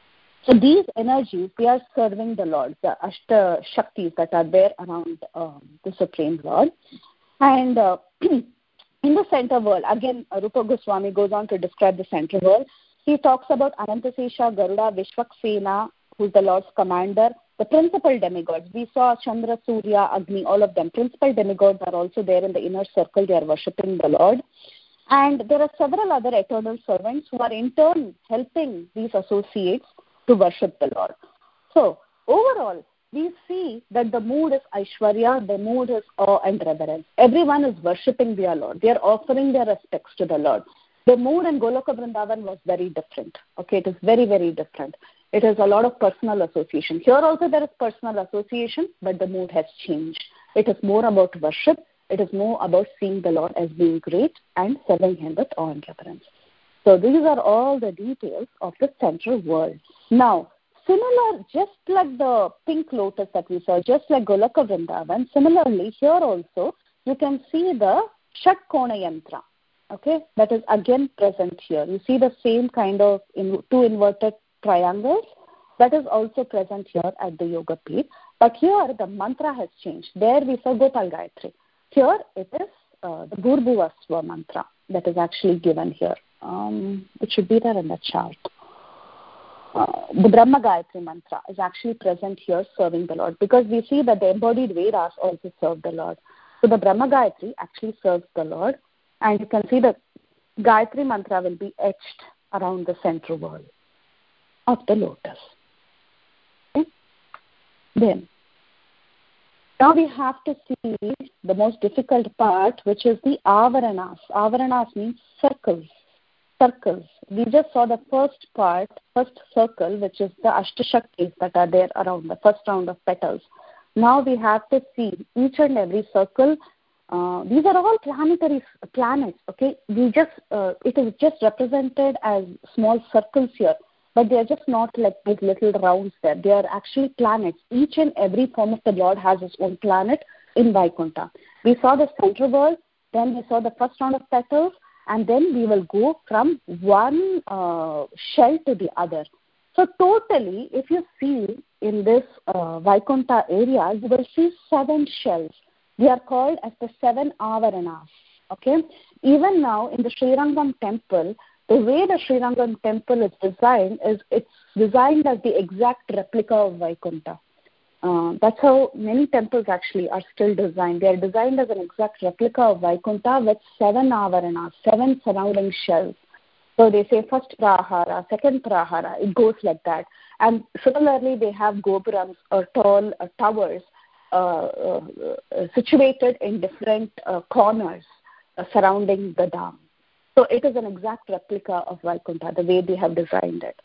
Speaker 2: So these energies, they are serving the Lord, the Ashta Shaktis that are there around um, the Supreme Lord. And uh, in the center world, again, Rupa Goswami goes on to describe the center world. He talks about Anantasesha, Garuda, Vishwaksena, who's the Lord's commander, the principal demigods. We saw Chandra, Surya, Agni, all of them. Principal demigods are also there in the inner circle. They are worshipping the Lord. And there are several other eternal servants who are in turn helping these associates to worship the Lord. So, overall, we see that the mood is Aishwarya, the mood is awe and reverence. Everyone is worshipping their Lord. They are offering their respects to the Lord. The mood in Goloka Vrindavan was very different. Okay, it is very, very different. It is a lot of personal association. Here also there is personal association, but the mood has changed. It is more about worship. It is more about seeing the Lord as being great and serving Him with awe and reverence. So these are all the details of the central world. Now, similar, just like the pink lotus that we saw, just like Goloka Vrindavan, similarly here also you can see the Shatkona Yantra. Okay, that is again present here. You see the same kind of in, two inverted triangles that is also present here at the Yoga Peeth. But here the mantra has changed. There we saw Gopal Gayatri. Here it is uh, the Bhurbhuvasva mantra that is actually given here. Um, it should be there in the chart. Uh, the Brahma Gayatri mantra is actually present here serving the Lord, because we see that the embodied Vedas also serve the Lord. So the Brahma Gayatri actually serves the Lord, and you can see the Gayatri mantra will be etched around the central wall of the lotus. Okay? Then, now we have to see the most difficult part, which is the Avaranas. Avaranas means circles. Circles. We just saw the first part, first circle, which is the Ashtashaktis that are there around the first round of petals. Now we have to see each and every circle. Uh, these are all planetary planets. Okay, we just uh, it is just represented as small circles here, but they are just not like these little rounds there. They are actually planets. Each and every form of the Lord has its own planet in Vaikuntha. We saw the central world, then we saw the first round of petals, and then we will go from one uh, shell to the other. So totally, if you see in this uh, Vaikuntha area, you will see seven shells. They are called as the seven Avaranas. Okay? Even now in the Srirangam temple, the way the Srirangam temple is designed is it's designed as the exact replica of Vaikuntha. Uh, that's how many temples actually are still designed. They are designed as an exact replica of Vaikuntha with seven Avaranas, seven surrounding shells. So they say first prahara, second prahara, it goes like that. And similarly, they have gopurams or tall uh, towers uh, uh, uh, situated in different uh, corners uh, surrounding the dam. So it is an exact replica of Vaikuntha, the way they have designed it.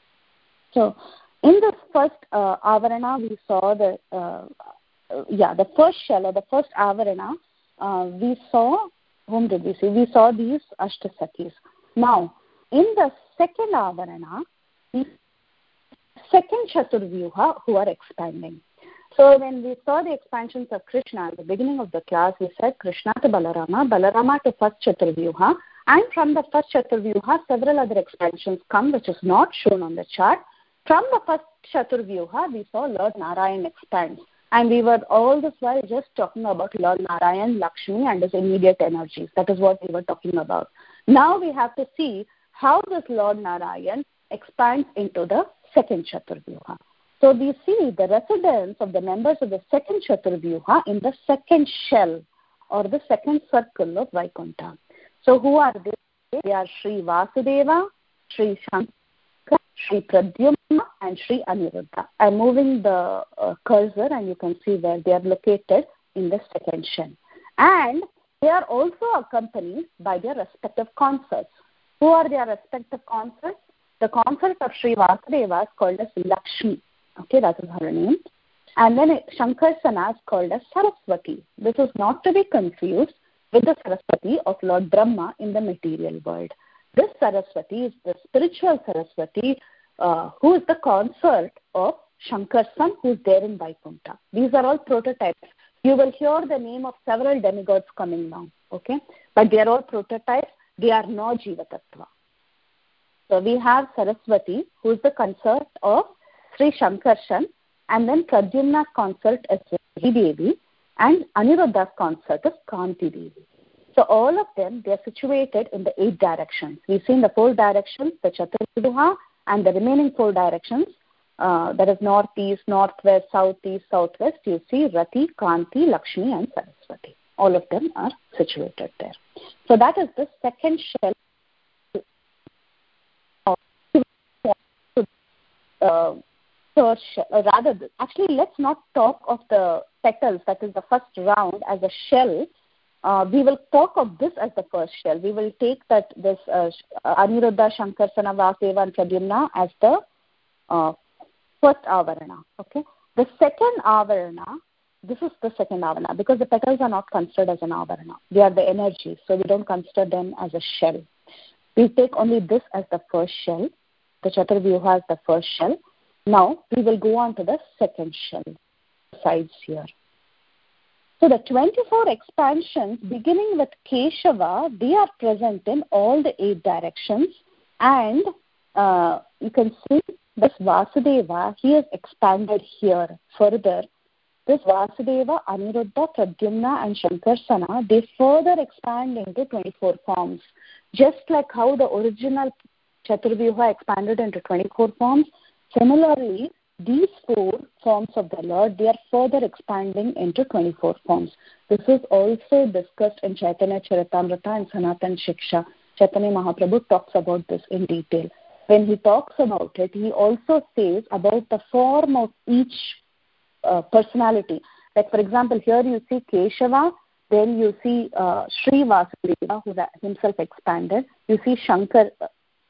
Speaker 2: So in the first uh, avarana, we saw the, uh, uh, yeah, the first shell or the first avarana, uh, we saw, whom did we see? We saw these Ashtasakis. Now, in the second avarana, the second Chaturvyuha who are expanding. So when we saw the expansions of Krishna at the beginning of the class, we said Krishna to Balarama, Balarama to first Chaturvyuha, and from the first Chaturvyuha, several other expansions come, which is not shown on the chart. From the first Chaturvyuha, we saw Lord Narayan expand. And we were all this while just talking about Lord Narayan, Lakshmi, and his immediate energies. That is what we were talking about. Now we have to see how this Lord Narayan expands into the second Chaturvyuha. So we see the residence of the members of the second Chaturvyuha in the second shell or the second circle of Vaikuntha. So who are they? They are Sri Vasudeva, Sri Shankar, Sri Pradyumna, and Sri Aniruddha. I'm moving the uh, cursor and you can see where they are located in the second shell. And they are also accompanied by their respective consorts. Who are their respective consorts? The consort of Sri Vasudeva is called as Lakshmi. Okay, that is her name. And then it, Shankarsana is called as Saraswati. This is not to be confused with the Saraswati of Lord Brahma in the material world. This Saraswati is the spiritual Saraswati uh, who is the consort of Shankarsan, who is there in Vaikuntha. These are all prototypes. You will hear the name of several demigods coming now, okay? But they are all prototypes. They are no Jiva Tattva. So we have Saraswati, who is the consort of Sri Shankarshan, and then Pradyumna's consort is Radhi Devi, and Aniruddha's consort is Kanti Devi. So all of them, they are situated in the eight directions. We've seen the four directions, the Chaturvyuha, and the remaining four directions, uh, that is northeast, northwest, southeast, southwest. You see Rati, Kanti, Lakshmi, and Saraswati. All of them are situated there. So that is the second shell. Uh, third shell, uh, rather, actually, let's not talk of the petals, that is the first round, as a shell. Uh, we will talk of this as the first shell. We will take that this uh, Aniruddha, Shankarsana, Vasudeva, and Pradyumna as the uh, first avarana. Okay. The second avarana, this is the second avarana because the petals are not considered as an avarana. They are the energies, so we don't consider them as a shell. We take only this as the first shell. The Chaturvyuha is the first shell. Now we will go on to the second shell, sides here. So the twenty-four expansions, beginning with Keshava, they are present in all the eight directions. And uh, you can see this Vasudeva, he is expanded here further. This Vasudeva, Aniruddha, Pradyumna, and Shankarsana, they further expand into twenty-four forms. Just like how the original Chaturvyuha expanded into twenty-four forms, similarly, these four forms of the Lord, they are further expanding into twenty-four forms. This is also discussed in Chaitanya Charitamrita and Sanatan Shiksha. Chaitanya Mahaprabhu talks about this in detail. When he talks about it, he also says about the form of each uh, personality. Like, for example, here you see Keshava, then you see uh, Sri Vasudeva, who himself expanded. You see Shankar, uh,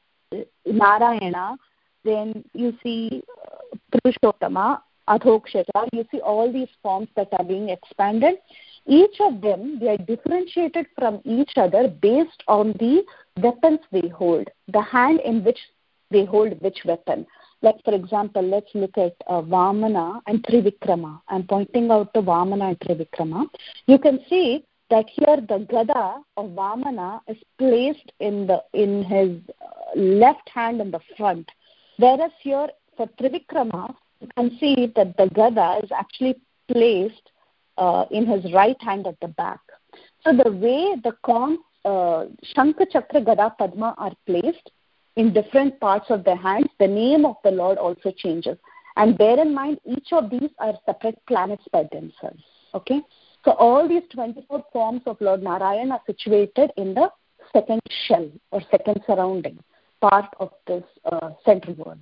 Speaker 2: Narayana, then you see uh, Purushottama, Adhokshaja. You see all these forms that are being expanded. Each of them, they are differentiated from each other based on the weapons they hold, the hand in which they hold which weapon. Like, for example, let's look at uh, Vamana and Trivikrama. I'm pointing out the Vamana and Trivikrama. You can see that here the Gada of Vamana is placed in the in his uh, left hand in the front. Whereas here for Trivikrama, you can see that the Gada is actually placed uh, in his right hand at the back. So the way the con, uh, Shankha, Chakra, Gada, Padma are placed in different parts of the hands, the name of the Lord also changes. And bear in mind, each of these are separate planets by themselves. Okay? So all these twenty-four forms of Lord Narayan are situated in the second shell or second surrounding part of this uh, central world.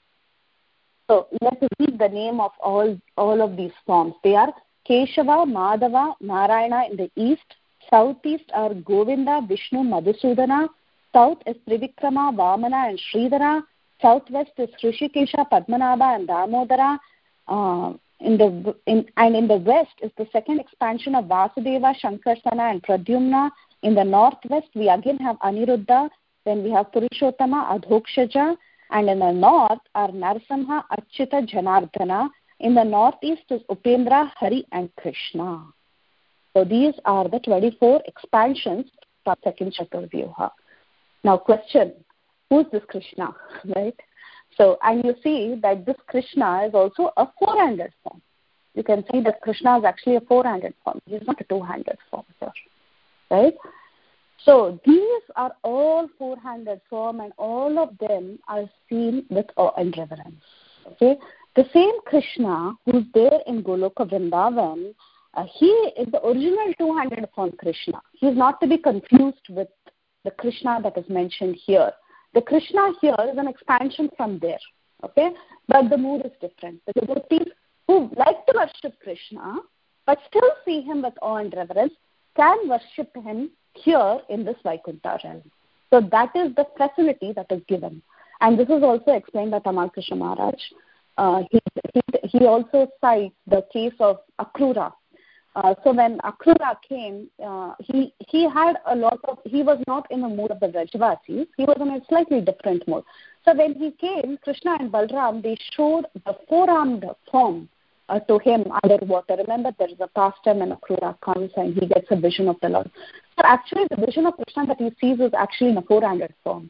Speaker 2: So let's read the name of all, all of these forms. They are Keshava, Madhava, Narayana in the east. Southeast are Govinda, Vishnu, Madhusudana. South is Trivikrama, Vamana, and Sridhara. Southwest is Hrishikesha, Padmanabha, and Damodara. Uh, in the in, and in the west is the second expansion of Vasudeva, Shankarsana, and Pradyumna. In the northwest, we again have Aniruddha. Then we have Purushottama, Adhokshaja. And in the north are Narasimha, Achyuta, Janardana. In the northeast is Upendra, Hari, and Krishna. So these are the twenty-four expansions from second Chaturvyuha. Now question, who is this Krishna, right? So, and you see that this Krishna is also a four-handed form. You can see that Krishna is actually a four-handed form. He is not a two-handed form here, right? So these are all four-handed form, and all of them are seen with awe and reverence. Okay, the same Krishna who is there in Goloka Vrindavan, uh, he is the original two-handed form Krishna. He is not to be confused with the Krishna that is mentioned here. The Krishna here is an expansion from there, okay? But the mood is different. The devotees who like to worship Krishna but still see him with awe and reverence can worship him here in this Vaikuntha realm. So that is the facility that is given. And this is also explained by Tamal Krishna Maharaj. Uh, he, he, he also cites the case of Akrura. Uh, so when Akrura came, uh, he he had a lot of, he was not in the mood of the Vrajavasis, he was in a slightly different mood. So when he came, Krishna and Balram, they showed the four-armed form uh, to him underwater. Remember, there is a pastime when Akrura comes and he gets a vision of the Lord. So actually the vision of Krishna that he sees is actually in a four-handed form.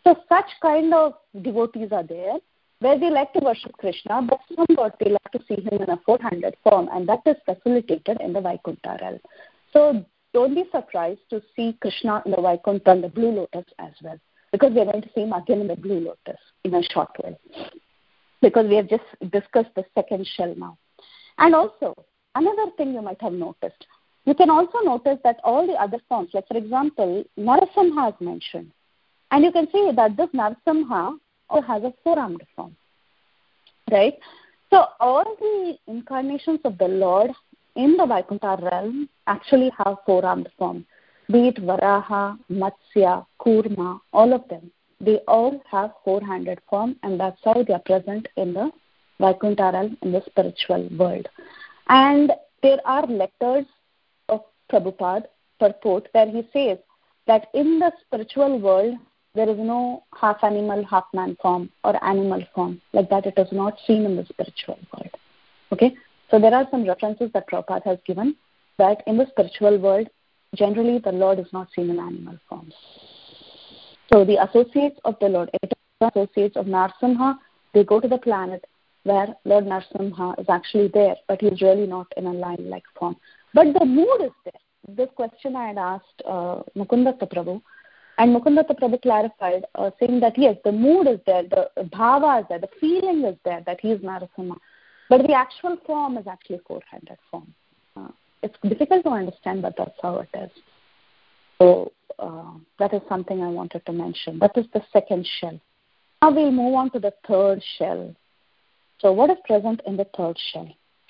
Speaker 2: So such kind of devotees are there, where they like to worship Krishna, but somewhat they like to see him in a four-handed form, and that is facilitated in the Vaikuntha realm. So don't be surprised to see Krishna in the Vaikuntha and the blue lotus as well, because we are going to see him again in the blue lotus in a short while, because we have just discussed the second shell now. And also, another thing you might have noticed, you can also notice that all the other forms, like for example, Narasimha is mentioned. And you can see that this Narasimha also has a four-armed form, right? So all the incarnations of the Lord in the Vaikuntha realm actually have four-armed form. Be it Varaha, Matsya, Kurma, all of them. They all have four-handed form, and that's how they are present in the Vaikuntha realm, in the spiritual world. And there are letters of Prabhupada purport where he says that in the spiritual world, there is no half animal, half man form or animal form. Like that, it is not seen in the spiritual world. Okay? So there are some references that Prabhupada has given that in the spiritual world, generally the Lord is not seen in animal forms. So the associates of the Lord, associates of Narasimha, they go to the planet where Lord Narasimha is actually there, but he is really not in a lion-like form. But the mood is there. This question I had asked uh, Mukundatta Prabhu, and Mukundatta Prabhu clarified, uh, saying that yes, the mood is there, the bhava is there, the feeling is there that he is Narasimha, but the actual form is actually four-handed form. Uh, it's difficult to understand, but that's how it is. So uh, that is something I wanted to mention. That is the second shell. Now we'll move on to the third shell. So what is present in the third shell?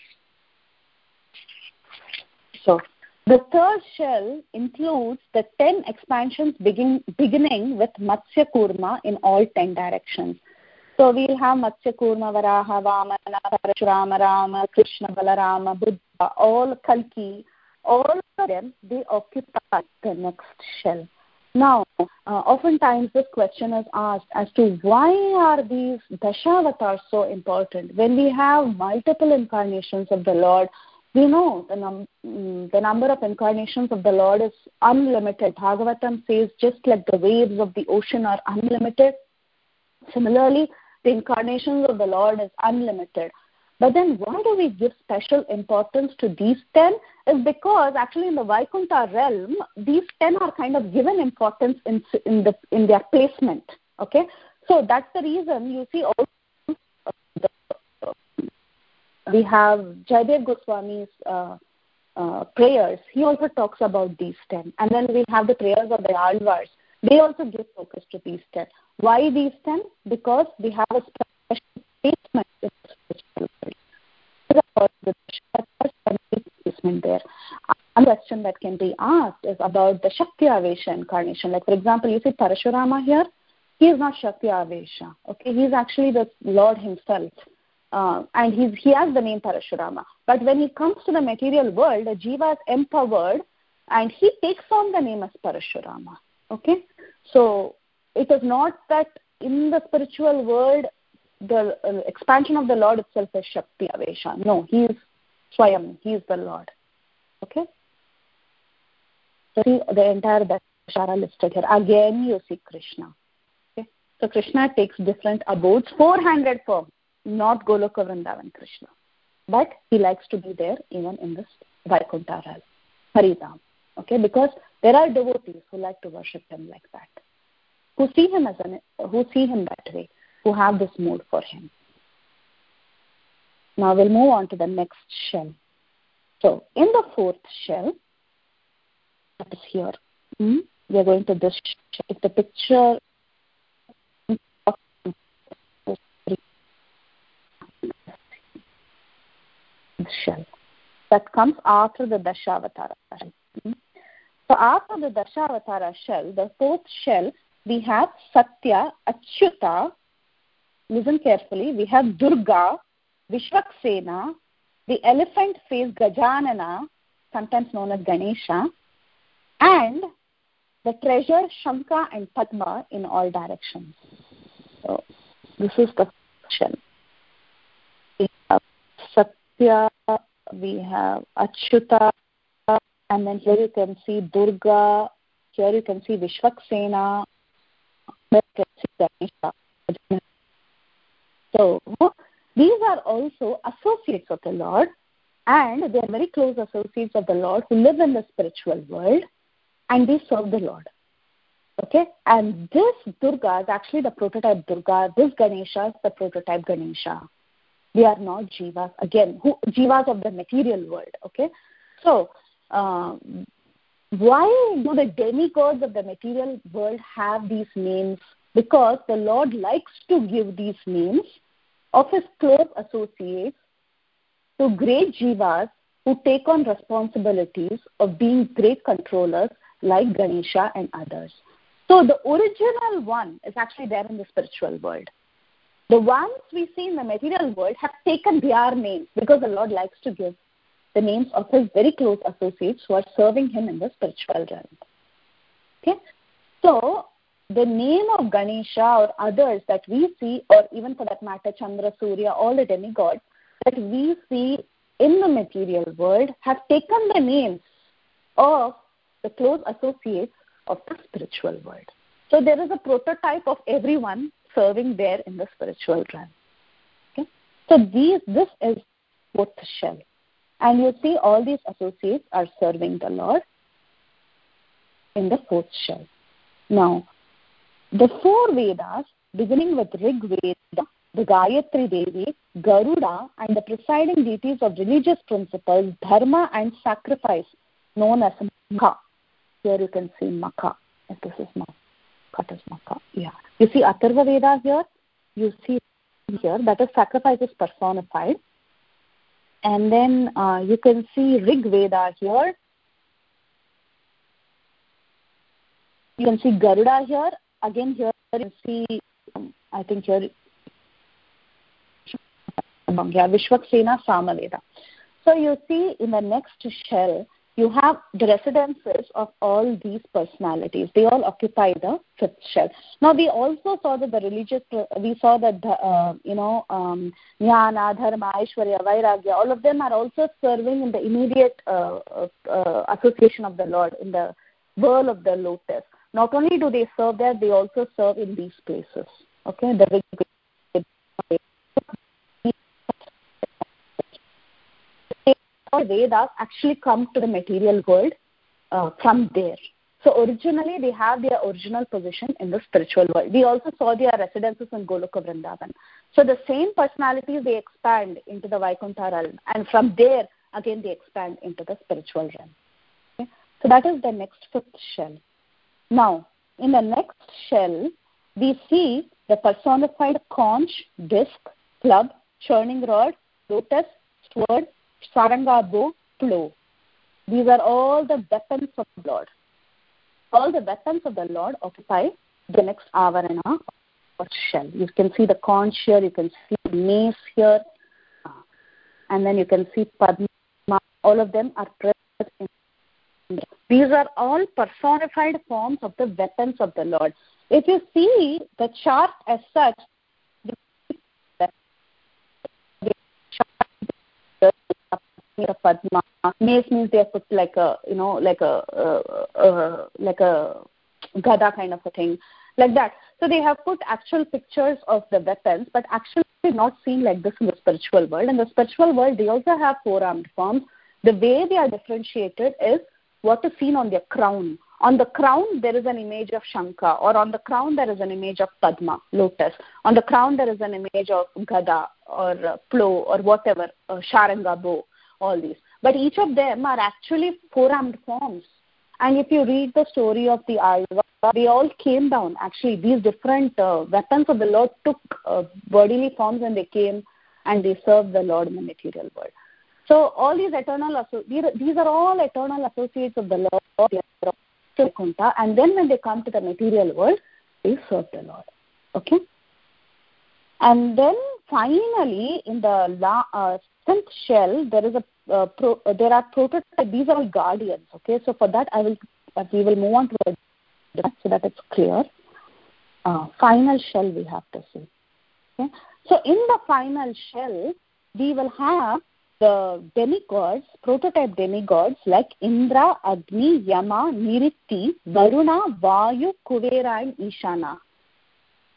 Speaker 2: So the third shell includes the ten expansions begin, beginning with Matsya Kurma in all ten directions. So we'll have Matsya Kurma, Varaha, Vamana, Parashurama, Rama, Krishna, Balarama, Buddha, all Kalki, all of them, they occupy the next shell. Now, uh, oftentimes this question is asked as to why are these Dashavatars so important? When we have multiple incarnations of the Lord, we know the, num- the number of incarnations of the Lord is unlimited. Bhagavatam says just like the waves of the ocean are unlimited, similarly, the incarnations of the Lord is unlimited. But then why do we give special importance to these ten? Is because actually in the Vaikuntha realm, these ten are kind of given importance in in the in their placement. Okay, so that's the reason you see also uh, we have Jayadev Goswami's uh, uh, prayers. He also talks about these ten, and then we have the prayers of the Alvars. They also give focus to these ten. Why these ten? Because they have a special placement in the spiritual world. There. One question that can be asked is about the Shakti Avesha incarnation. Like, for example, you see Parashurama here, he is not Shakti Avesha. Okay, he is actually the Lord himself. Uh, and he's, he has the name Parashurama. But when he comes to the material world, the Jiva is empowered and he takes on the name as Parashurama. Okay, so it is not that in the spiritual world, the uh, expansion of the Lord itself is Shakti Avesha. No, he is Swayam, he is the Lord. Okay? So see the entire Dashara listed here. Again, you see Krishna. Okay? So Krishna takes different abodes, four-handed form, not Goloka Vrindavan Krishna. But he likes to be there even in this Vaikuntha realm, Haridham. Okay? Because there are devotees who like to worship him like that, who see him as an, who see him that way, who have this mood for him. Now we'll move on to the next shell. So in the fourth shell, that is here, hmm, we are going to this shell. If the picture shell that comes after the Dashavatara shell. Hmm. So after the Dashavatara shell, the fourth shell, we have Satya, Achyuta. Listen carefully. We have Durga, Vishwaksena, the elephant-faced Gajanana, sometimes known as Ganesha, and the treasure Shanka and Padma in all directions. So this is the shell. We have Satya, we have Achyuta, and then here you can see Durga, here you can see Vishwaksena, here you can see Ganesha. So these are also associates of the Lord, and they are very close associates of the Lord who live in the spiritual world, and they serve the Lord. Okay, and this Durga is actually the prototype Durga. This Ganesha is the prototype Ganesha. They are not jivas. Again, who jivas of the material world. Okay, so uh, why do the demigods of the material world have these names? Because the Lord likes to give these names of his close associates to great jivas who take on responsibilities of being great controllers like Ganesha and others. So the original one is actually there in the spiritual world. The ones we see in the material world have taken their names because the Lord likes to give the names of his very close associates who are serving him in the spiritual realm. Okay? So the name of Ganesha or others that we see, or even for that matter Chandra, Surya, all the demigods that we see in the material world have taken the names of the close associates of the spiritual world. So there is a prototype of everyone serving there in the spiritual realm. Okay? So these, this is fourth shell. And you see all these associates are serving the Lord in the fourth shell. Now, the four Vedas, beginning with Rig Veda, the Gayatri Devi, Garuda, and the presiding deities of religious principles, dharma and sacrifice, known as Makha. Here you can see Makha. If this is Makha, what is Makha? Yeah. You see Atharva Veda here. You see here that is sacrifice is personified. And then uh, you can see Rig Veda here. You can see Garuda here. Again here you can see, um, I think here, yeah, Vishwaksena Samaveda. So you see in the next shell, you have the residences of all these personalities. They all occupy the fifth shell. Now we also saw that the religious, we saw that the, uh, you know, um, Jnana, Dharma, Aishwarya, Vairagya, all of them are also serving in the immediate uh, uh, association of the Lord, in the whirl of the lotus. Not only do they serve there, they also serve in these places. Okay, the Vedas actually come to the material world uh, from there. So originally they have their original position in the spiritual world. We also saw their residences in Goloka Vrindavan. So the same personalities, they expand into the Vaikuntha realm, and from there again they expand into the spiritual realm. Okay? So that is the next fifth shell. Now in the next shell we see the personified conch, disc, club, churning rod, lotus, sword, saranga bow, plow. These are all the weapons of the Lord. All the weapons of the Lord occupy the next avarana or shell. You can see the conch here, you can see the mace here, and then you can see Padma. All of them are present in. These are all personified forms of the weapons of the Lord. If you see the chart as such, the Padma, mace means they have put like a, you know, like a, uh, uh, like a gada kind of a thing, like that. So they have put actual pictures of the weapons, but actually not seen like this in the spiritual world. In the spiritual world, they also have four-armed forms. The way they are differentiated is what is seen on their crown. On the crown, there is an image of Shankha, or on the crown, there is an image of Padma, lotus. On the crown, there is an image of Gada, or uh, plow, or whatever, uh, Sharanga bow, all these. But each of them are actually four-armed forms. And if you read the story of the Alva, they all came down. Actually, these different uh, weapons of the Lord took uh, bodily forms and they came and they served the Lord in the material world. So all these eternal, these are all eternal associates of the Lord, and then when they come to the material world, they serve the Lord. Okay? And then finally, in the la, uh, tenth shell, there is a uh, pro, uh, there are prototypes. These are all guardians. Okay, so for that, I will uh, we will move on to a, so that it's clear. Uh, final shell we have to see. Okay, so in the final shell, we will have the demigods, prototype demigods like Indra, Agni, Yama, Niritti, Varuna, Vayu, Kuvera, and Ishana.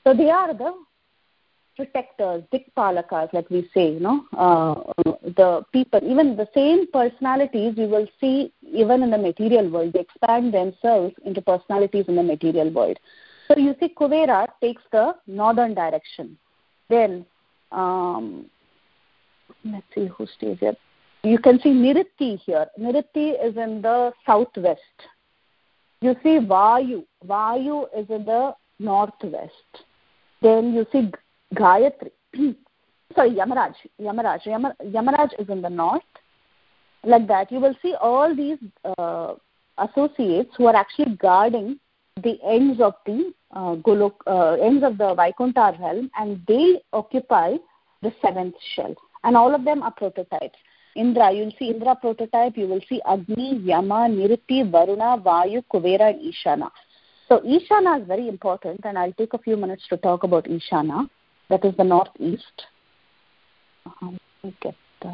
Speaker 2: So they are the protectors, Dikpalakas, like we say, you know, uh, the people, even the same personalities you will see even in the material world. They expand themselves into personalities in the material world. So you see Kuvera takes the northern direction. Then, um, let's see who stays here. You can see Niritti here. Niritti is in the southwest. You see Vayu. Vayu is in the northwest. Then you see Gayatri. Sorry, Yamaraj. Yamaraj. Yamar, Yamaraj is in the north. Like that. You will see all these uh, associates who are actually guarding the ends of the uh, Golok, uh, ends of the Vaikuntha realm, and they occupy the seventh shell. And all of them are prototypes. Indra, you'll see Indra prototype, you will see Agni, Yama, Niritti, Varuna, Vayu, Kuvera, and Ishana. So Ishana is very important, and I'll take a few minutes to talk about Ishana. That is the northeast. Uh, get the...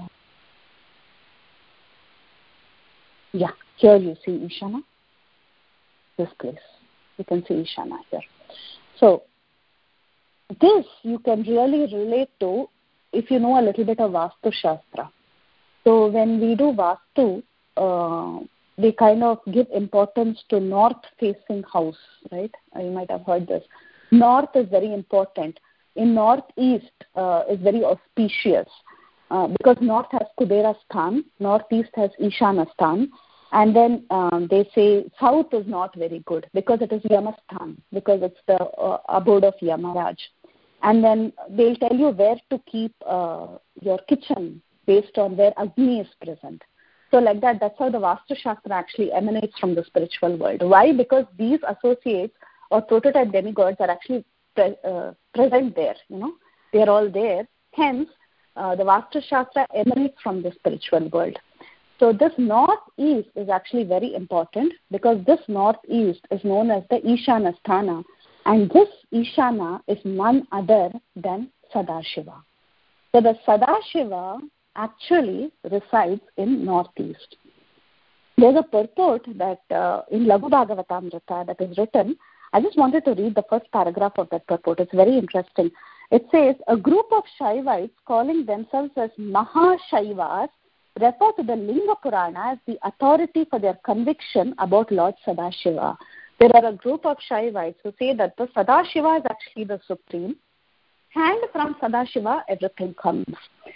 Speaker 2: Yeah, here you see Ishana. This place. You can see Ishana here. So this you can really relate to if you know a little bit of Vastu Shastra. So when we do Vastu, uh, they kind of give importance to north-facing house, right? You might have heard this. North is very important. In northeast uh, is very auspicious uh, because north has Kubera Sthan, northeast has Ishana Sthan, and then um, they say south is not very good because it is Yamastan, because it's the uh, abode of Yamaraj. And then they'll tell you where to keep uh, your kitchen based on where Agni is present. So like that, that's how the Vastu Shastra actually emanates from the spiritual world. Why? Because these associates or prototype demigods are actually pre- uh, present there, you know, they are all there. Hence, uh, the Vastu Shastra emanates from the spiritual world. So this northeast is actually very important because this northeast is known as the Ishana Sthana, and this Ishana is none other than Sadashiva. So the Sadashiva actually resides in northeast. There's a purport that uh, in Laghu Bhagavatamrita that is written. I just wanted to read the first paragraph of that purport. It's very interesting. It says, a group of Shaivites calling themselves as Mahashaivas refer to the Linga Purana as the authority for their conviction about Lord Sadashiva. There are a group of Shaivites who say that the Sadashiva is actually the supreme, and from Sadashiva everything comes.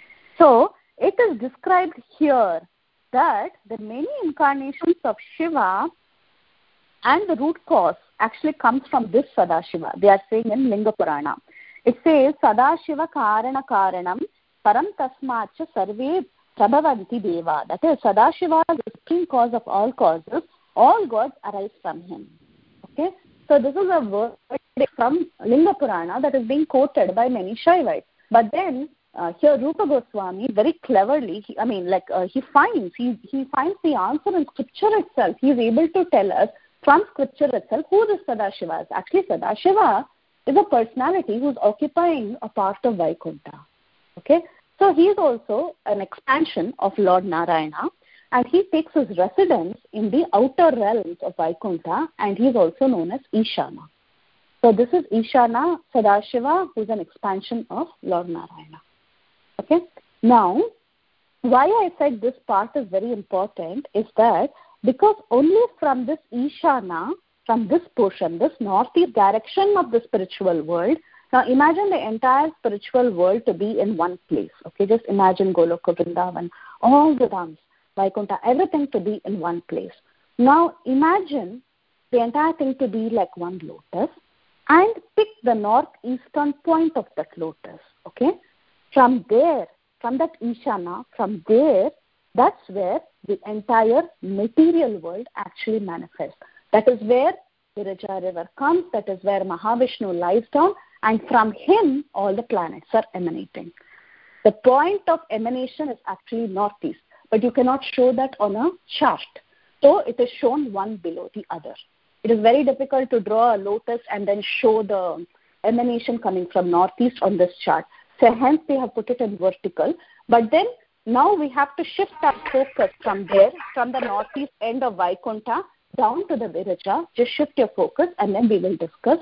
Speaker 2: So it is described here that the many incarnations of Shiva and the root cause actually comes from this Sadashiva. They are saying in Linga Purana. It says, Sadashiva Karana Karanam Param Tasmacha Sarve Prabhavanti Deva. That is, Sadashiva is the supreme cause of all causes. All gods arise from him. Okay? So this is a word from Linga Purana that is being quoted by many Shaivites. But then uh, here Rupa Goswami very cleverly, he, I mean like uh, he finds, he, he finds the answer in scripture itself. He is able to tell us from scripture itself who this Sadashiva is. Actually Sadashiva is a personality who is occupying a part of Vaikuntha. Okay? So he is also an expansion of Lord Narayana, and he takes his residence in the outer realms of Vaikuntha, and he is also known as Ishana. So this is Ishana Sadashiva, who is an expansion of Lord Narayana. Okay? Now, why I said this part is very important is that because only from this Ishana, from this portion, this northeast direction of the spiritual world, now imagine the entire spiritual world to be in one place. Okay, just imagine Goloka, Vrindavan, all the dhams, Vaikuntha, everything to be in one place. Now imagine the entire thing to be like one lotus, and pick the northeastern point of that lotus. Okay, from there, from that Ishana, from there, that's where the entire material world actually manifests. That is where Viraja river comes, that is where Mahavishnu lies down, and from him all the planets are emanating. The point of emanation is actually northeast, but you cannot show that on a chart. So it is shown one below the other. It is very difficult to draw a lotus and then show the emanation coming from northeast on this chart. So hence they have put it in vertical. But then now we have to shift our focus from there, from the northeast end of Vaikuntha down to the Viraja. Just shift your focus and then we will discuss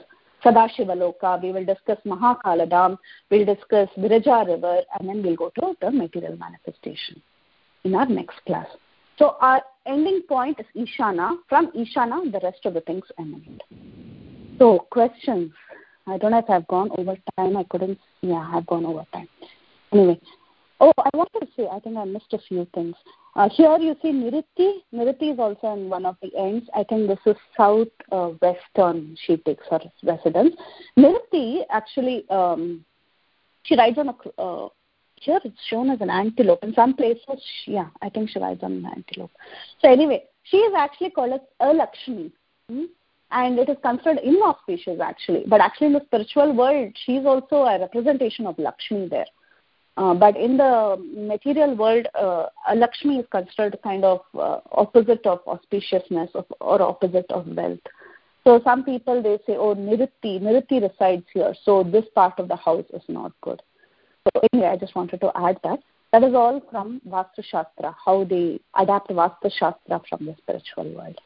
Speaker 2: Sadashivaloka, we will discuss Mahakaladam, we'll discuss Viraja River, and then we'll go to the material manifestation in our next class. So our ending point is Ishana. From Ishana, the rest of the things emanate. So questions. I don't know if I've gone over time. I couldn't. Yeah, I've gone over time. Anyway. Oh, I wanted to say, I think I missed a few things. Uh, here you see Niritti. Niritti is also in one of the ends. I think this is south uh, western she takes her residence. Niritti actually, um, she rides on a, uh, here it's shown as an antelope. In some places, she, yeah, I think she rides on an antelope. So anyway, she is actually called as a Lakshmi. Hmm? And it is considered inauspicious actually. But actually in the spiritual world, she is also a representation of Lakshmi there. Uh, but in the material world, uh, Lakshmi is considered kind of uh, opposite of auspiciousness of, or opposite of wealth. So some people, they say, oh, Niritti, Niritti resides here, so this part of the house is not good. So anyway, I just wanted to add that. That is all from Vastu Shastra, how they adapt Vastu Shastra from the spiritual world.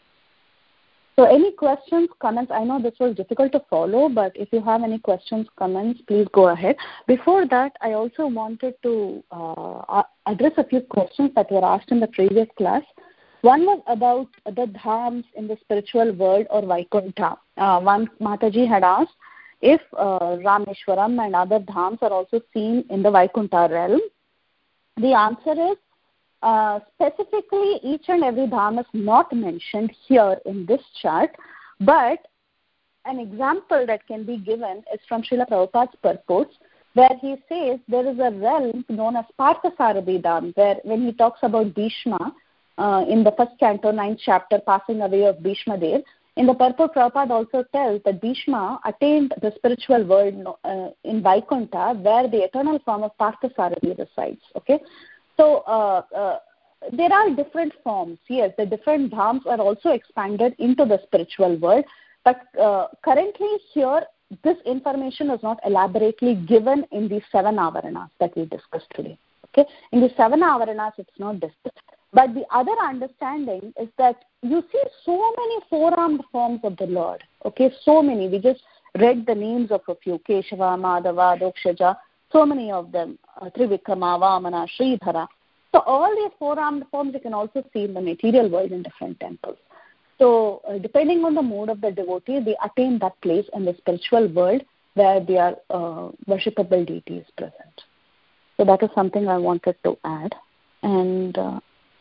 Speaker 2: So any questions, comments? I know this was difficult to follow, but if you have any questions, comments, please go ahead. Before that, I also wanted to uh, address a few questions that were asked in the previous class. One was about the dhams in the spiritual world or Vaikuntha. Uh, one Mataji had asked if uh, Rameshwaram and other dhams are also seen in the Vaikuntha realm. The answer is, Uh, specifically, each and every dham is not mentioned here in this chart, but an example that can be given is from Srila Prabhupada's purports, where he says there is a realm known as Parthasarathi Dham, where when he talks about Bhishma uh, in the first canto, ninth chapter, passing away of Bhishma Dev, in the purport, Prabhupada also tells that Bhishma attained the spiritual world uh, in Vaikuntha, where the eternal form of Parthasarathi resides. Okay. So uh, uh, there are different forms. Yes, the different dhams are also expanded into the spiritual world. But uh, currently here, this information is not elaborately given in the seven avaranas that we discussed today. Okay, in the seven avaranas, it's not discussed. But the other understanding is that you see so many four-armed forms of the Lord. Okay, so many. We just read the names of a few: Keshava, Madhava, Dokshaja. So many of them, uh, Trivikrama, Vamana, Sridhara. So all these four-armed forms you can also see in the material world in different temples. So uh, depending on the mood of the devotee, they attain that place in the spiritual world where their uh, worshipable deity is present. So that is something I wanted to add. And uh,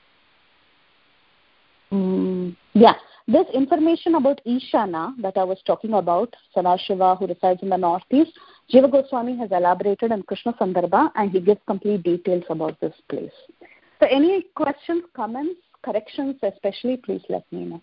Speaker 2: um, yeah, this information about Ishana that I was talking about, Sadashiva who resides in the northeast, Jiva Goswami has elaborated in Krishna Sandarbha, and he gives complete details about this place. So any questions, comments, corrections especially, please let me know.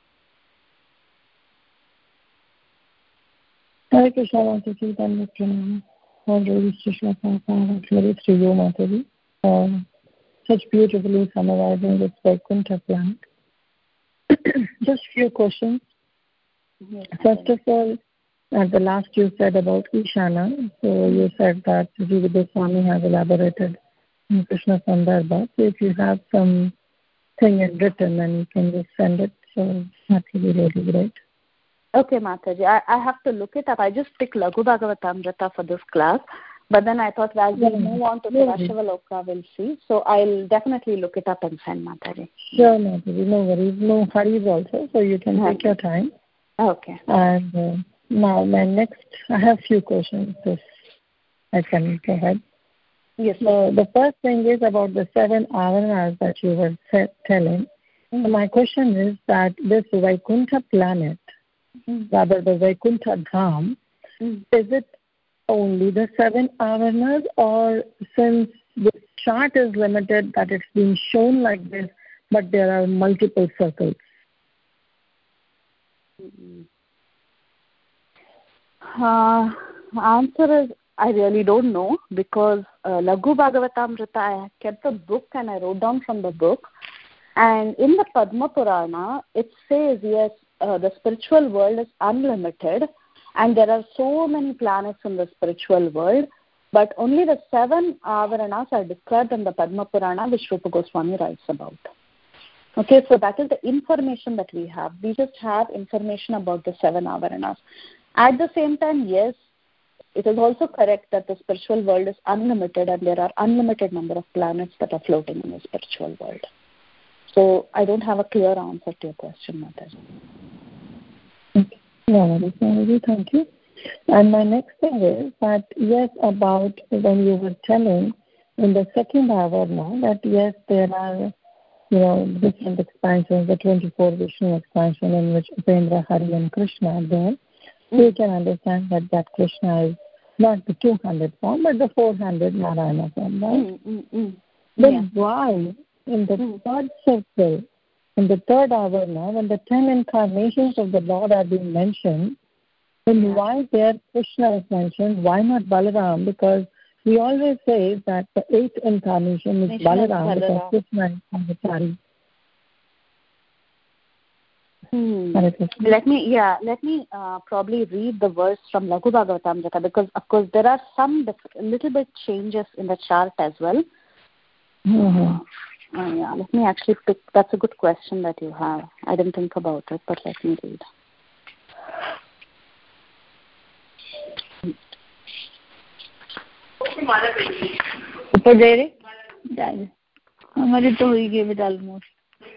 Speaker 4: Hare Krishna, Mataji, Dhanva Pranam. All glories to Srila Prabhupada, glories to you, Mataji, for such beautifully summarizing this Vaikuntha plant. Just few questions. Yes, First of all, at the last you said about Ishana, so you said that Jiva Goswami has elaborated in Krishna Sandarbha. So if you have something in written, then you can just send it. So that will be really great.
Speaker 2: Okay, Mataji, I, I have to look it up. I just picked Laghu Bhagavatamrita for this class, but then I thought as we move on to Sadashivaloka, we'll see. So I'll definitely look it up and send Mataji.
Speaker 4: Sure, Mataji, no worries. No hurries also, so you can okay. take your time.
Speaker 2: Okay.
Speaker 4: And uh, now my next, I have few questions. If I can go ahead.
Speaker 2: Yes.
Speaker 4: So the first thing is about the seven avaranas that you were telling. Mm-hmm. So my question is that this Vaikuntha planet, mm-hmm. rather the Vaikuntha Dham, mm-hmm. is it only the seven avaranas, or since the chart is limited that it's being shown like this, but there are multiple circles?
Speaker 2: Mm-hmm. Uh, answer is I really don't know, because uh, Laghu Bhagavatamrita, I kept the book and I wrote down from the book. And in the Padma Purana, it says, yes, uh, the spiritual world is unlimited and there are so many planets in the spiritual world, but only the seven avaranas are described in the Padma Purana, which Rupa Goswami writes about. Okay, so that is the information that we have. We just have information about the seven avaranas. At the same time, yes, it is also correct that the spiritual world is unlimited and there are unlimited number of planets that are floating in the spiritual world. So I don't have a clear answer to your question, Mataji.
Speaker 4: Okay. Yeah, thank you. And my next thing is that, yes, about when you were telling in the second hour now that, yes, there are, you know, different expansions, the twenty-four Vishnu expansion in which Upendra, Hari and Krishna are there. Mm. We can understand that that Krishna is not the two hundred form, but the four hundred Narayana form, right? Mm, mm, mm. Then yeah. why in the mm. third circle, in the third hour now, when the ten incarnations of the Lord are being mentioned, then yeah. why there Krishna is mentioned? Why not Balaram? Because we always say that the eighth incarnation is Balaram, because Krishna is Avatari.
Speaker 2: Hmm. Let me, yeah, let me uh, probably read the verse from Laghu Bhagavatamrita, because of course there are some diff- little bit changes in the chart as well. Mm-hmm. Uh, yeah, let me actually pick. That's a good question that you have. I didn't think about it, but let me read.
Speaker 1: ऊपर दे रहे हमारे तो हो ही गए with almost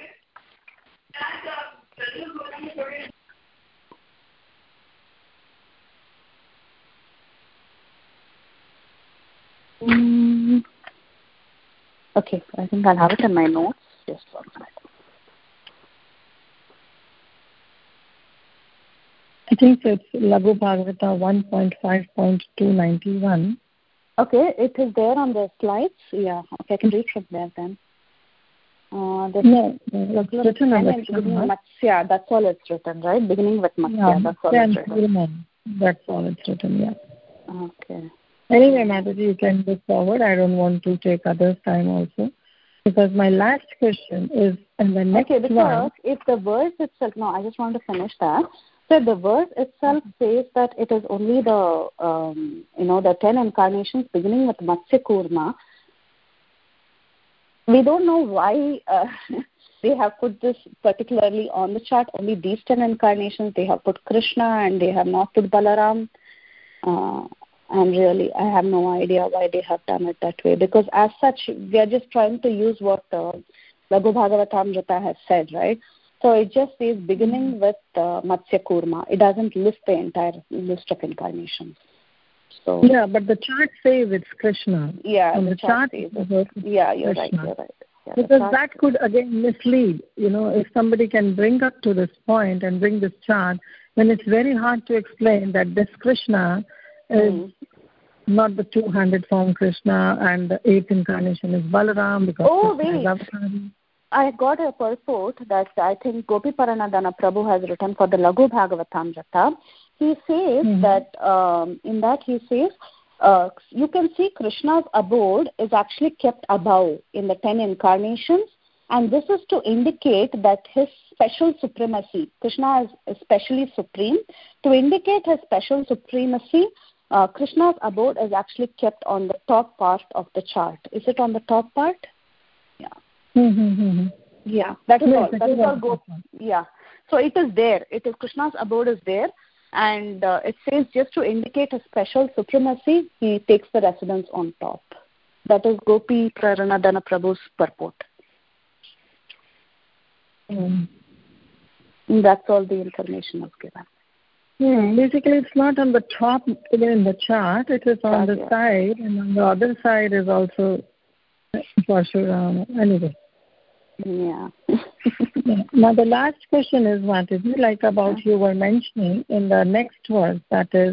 Speaker 2: Okay, I think I'll have it in my notes. Just one minute.
Speaker 4: I think it's Laghu Bhagavata one point five point two nine one.
Speaker 2: Okay, it is there on the slides. Yeah, okay, I can read from there then. Uh, the
Speaker 4: no, it's written on the
Speaker 2: Matsya, that's all it's written, right? Beginning with Matsya, yeah, that's all it's written.
Speaker 4: That's all it's written, yeah.
Speaker 2: Okay.
Speaker 4: Anyway, Mataji, you can move forward. I don't want to take others' time also. Because my last question is, and the next
Speaker 2: okay, because
Speaker 4: one...
Speaker 2: if the verse itself... No, I just want to finish that. So the verse itself says that it is only the, um, you know, the ten incarnations beginning with Matsya Kurma. We don't know why uh, they have put this particularly on the chart. Only these ten incarnations, they have put Krishna and they have not put Balaram. Uh, and really, I have no idea why they have done it that way. Because as such, we are just trying to use what uh, Laghu Bhagavatamrita has said, right? So it just says beginning with uh, Matsya Kurma. It doesn't list the entire list of incarnations. So
Speaker 4: yeah, but the chart says it's Krishna.
Speaker 2: Yeah,
Speaker 4: On
Speaker 2: the,
Speaker 4: the
Speaker 2: chart,
Speaker 4: chart
Speaker 2: says it's, yeah, you're
Speaker 4: Krishna.
Speaker 2: right. You're right. Yeah,
Speaker 4: because that could again mislead. You know, if somebody can bring up to this point and bring this chart, then it's very hard to explain that this Krishna is mm. not the two hundred form Krishna and the eighth incarnation is Balaram because
Speaker 2: oh,
Speaker 4: Krishna
Speaker 2: wait.
Speaker 4: is Avatari.
Speaker 2: I got a purport that I think Gopi Paranadana Prabhu has written for the Laghu Bhagavatamrita. He says mm-hmm. that um, in that he says uh, you can see Krishna's abode is actually kept above in the ten incarnations, and this is to indicate that his special supremacy, Krishna is especially supreme. To indicate his special supremacy, uh, Krishna's abode is actually kept on the top part of the chart. Is it on the top part? Yeah.
Speaker 4: Mm-hmm.
Speaker 2: Yeah, that is yes, all. That is all. Go. Yeah, so it is there. It is Krishna's abode is there, and uh, it says just to indicate a special supremacy, he takes the residence on top. That is Gopi Praranadana Prabhu's purport.
Speaker 4: Mm.
Speaker 2: That's all the information is given.
Speaker 4: Hmm. Basically, it's not on the top in the chart. It is on That's the side, and on the other side is also Parshuram. Anyway.
Speaker 2: Yeah.
Speaker 4: yeah. Now the last question is, Mataji, like about uh. you were mentioning in the next verse, that is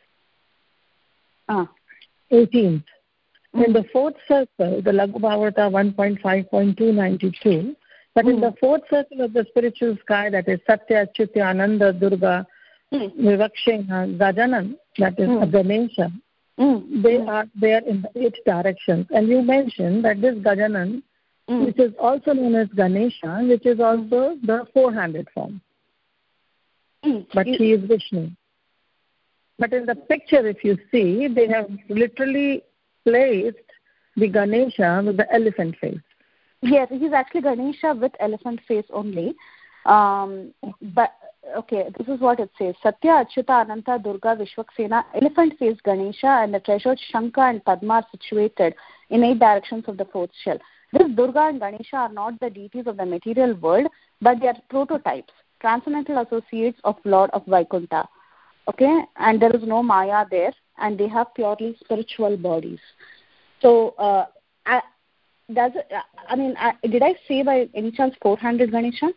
Speaker 2: uh.
Speaker 4: eighteenth. Mm. In the fourth circle, the Laghu Bhagavata one point five point two nine two, but mm. in the fourth circle of the spiritual sky, that is Satya, Achyuta, Ananda, Durga, mm. Vivakshena, Gajanan, that is mm. Ganesha, mm. they mm. are there in the eight directions. And you mentioned that this Gajanan, Mm. which is also known as Ganesha, which is also mm. the four-handed form. Mm. But he is Vishnu. But in the picture, if you see, they have literally placed the Ganesha with the elephant face.
Speaker 2: Yes, he's actually Ganesha with elephant face only. Um, but okay, this is what it says. Satya, Achyuta, Ananta, Durga, Vishwaksena, elephant-faced Ganesha, and the treasured Shankha and Padma are situated in eight directions of the fourth shell. This Durga and Ganesha are not the deities of the material world, but they are prototypes, transcendental associates of Lord of Vaikuntha. Okay, and there is no Maya there, and they have purely spiritual bodies. So, uh, I, does it, I mean, I, did I say by any chance four-handed Ganesha?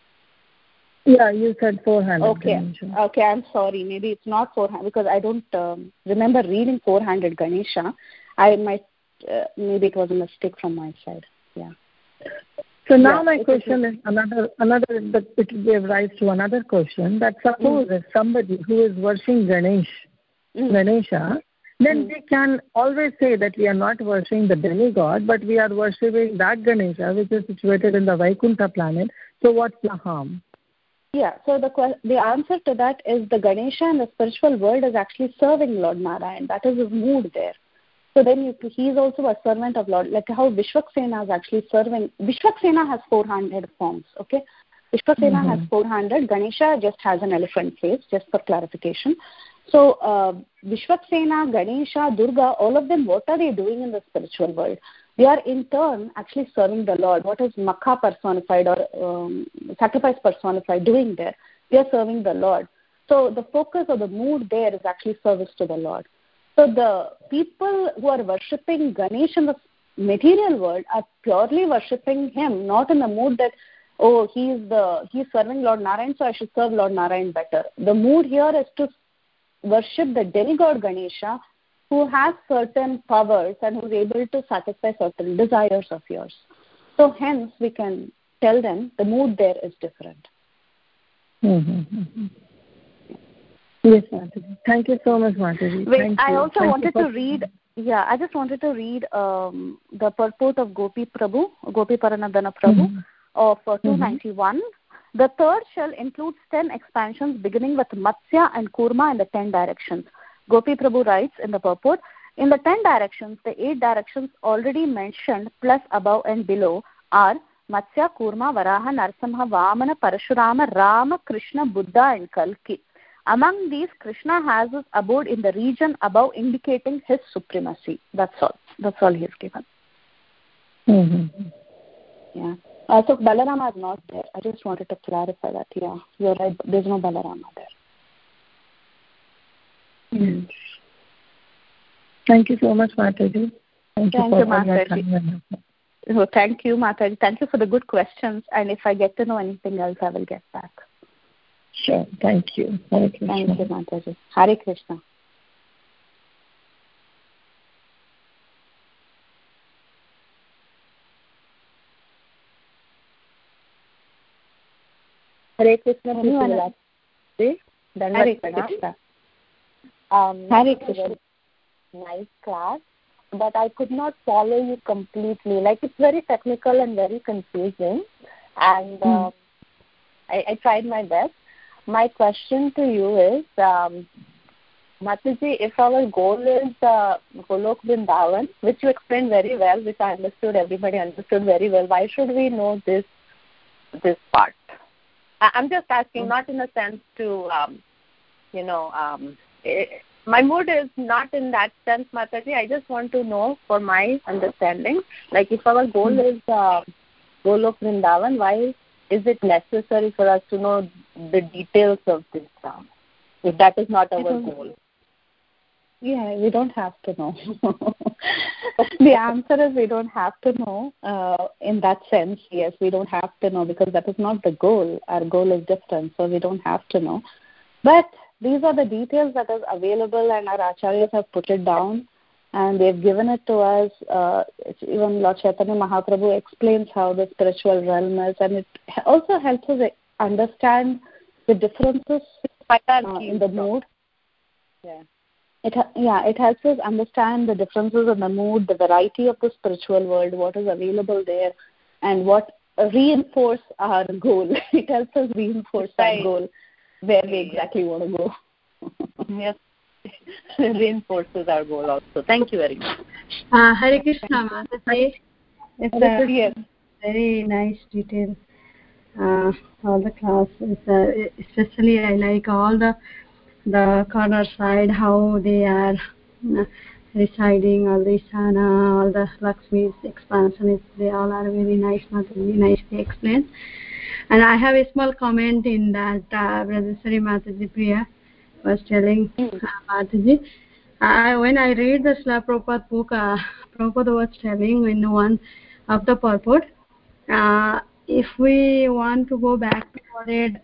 Speaker 4: Yeah, you said four-handed
Speaker 2: okay.
Speaker 4: Ganesha.
Speaker 2: Okay, I'm sorry. Maybe it's not four-handed because I don't um, remember reading four-handed Ganesha. I might, uh, maybe it was a mistake from my side. Yeah.
Speaker 4: So now
Speaker 2: yeah,
Speaker 4: my question is another, another, that it gave rise to another question, that suppose mm. if somebody who is worshipping Ganesh, mm. Ganesha, then mm. they can always say that we are not worshipping the demigod, but we are worshipping that Ganesha, which is situated in the Vaikuntha planet. So what's the harm?
Speaker 2: Yeah, so the the answer to that is the Ganesha in the spiritual world is actually serving Lord Narayan. That is his mood there. So then you, he is also a servant of Lord, like how Vishwaksena is actually serving. Vishwaksena has four-handed forms, okay? Vishwaksena mm-hmm. has four-handed. Ganesha just has an elephant face, just for clarification. So uh, Vishwaksena, Ganesha, Durga, all of them, what are they doing in the spiritual world? They are in turn actually serving the Lord. What is Makha personified or um, sacrifice personified doing there? They are serving the Lord. So the focus or the mood there is actually service to the Lord. So the people who are worshipping Ganesh in the material world are purely worshipping him, not in the mood that, oh, he is the he is serving Lord Narayan, so I should serve Lord Narayan better. The mood here is to worship the demigod Ganesha, who has certain powers and who is able to satisfy certain desires of yours. So hence we can tell them the mood there is different.
Speaker 4: Mm-hmm. Yes, Mataji. Thank you so much, Mataji.
Speaker 2: Wait,
Speaker 4: Thank
Speaker 2: I
Speaker 4: you.
Speaker 2: also
Speaker 4: Thank
Speaker 2: wanted
Speaker 4: for...
Speaker 2: to read, yeah, I just wanted to read um, the purport of Gopi Prabhu, Gopi Paranadana Prabhu mm-hmm. of uh, two ninety-one. Mm-hmm. The third shell includes ten expansions beginning with Matsya and Kurma in the ten directions. Gopi Prabhu writes in the purport, in the ten directions, the eight directions already mentioned plus above and below are Matsya, Kurma, Varaha, Narsimha, Vamana, Parashurama, Rama, Krishna, Buddha and Kalki. Among these, Krishna has his abode in the region above, indicating his supremacy. That's all. That's all he has given.
Speaker 4: Mm-hmm.
Speaker 2: Yeah. Uh, so Balarama is not there. I just wanted to clarify that. Yeah, you're right. There's no Balarama there.
Speaker 4: Mm. Thank you so much, Mataji. Thank,
Speaker 2: thank
Speaker 4: you,
Speaker 2: you, Mataji. Oh, thank you, Mataji. Thank you for the good questions. And if I get to know anything else, I will get back.
Speaker 4: Sure. Thank you. Hare Krishna.
Speaker 2: Thank you, Mataji. Hare Krishna.
Speaker 5: Hare Krishna.
Speaker 2: Hare
Speaker 5: Krishna. Um, Hare Krishna. Nice class, but I could not follow you completely. Like, it's very technical and very confusing, and um, mm. I, I tried my best. My question to you is, um, Mataji, if our goal is uh, Golok Vrindavan, which you explained very well, which I understood, everybody understood very well, why should we know this this part? I, I'm just asking, mm. not in a sense to, um, you know, um, it, my mood is not in that sense, Mataji. I just want to know, for my understanding, like if our goal mm. is uh, Golok Vrindavan, why is it necessary for us to know the details of this town, if that is not our goal?
Speaker 2: Yeah, we don't have to know. The answer is we don't have to know. Uh, in that sense, yes, we don't have to know because that is not the goal. Our goal is different, so we don't have to know. But these are the details that is available, and our acharyas have put it down, and they've given it to us. Uh, even Lord Chaitanya Mahaprabhu explains how the spiritual realm is, and it also helps us understand the differences uh, in the mood.
Speaker 5: Yeah.
Speaker 2: It yeah, it helps us understand the differences in the mood, the variety of the spiritual world, what is available there, and what reinforce our goal. It helps us reinforce right. our goal, where we exactly want to go.
Speaker 5: Yes, reinforces our goal also. Thank you very much.
Speaker 6: Uh, Hare Krishna, Mataji. It's a
Speaker 2: yes.
Speaker 6: very nice detail.
Speaker 1: uh, all the classes. Uh, especially, I like all the the corner side how they are uh, reciting all the Ishana, all the Lakshmi's expansion. They all are very nice, Mataji, nicely explained. And I have a small comment in that uh, Brother Sri Mataji Priya was telling uh, Mataji. Uh, when I read the Srila Prabhupada book, uh, Prabhupada was telling in one of the purport, uh, if we want to go back to Godhead,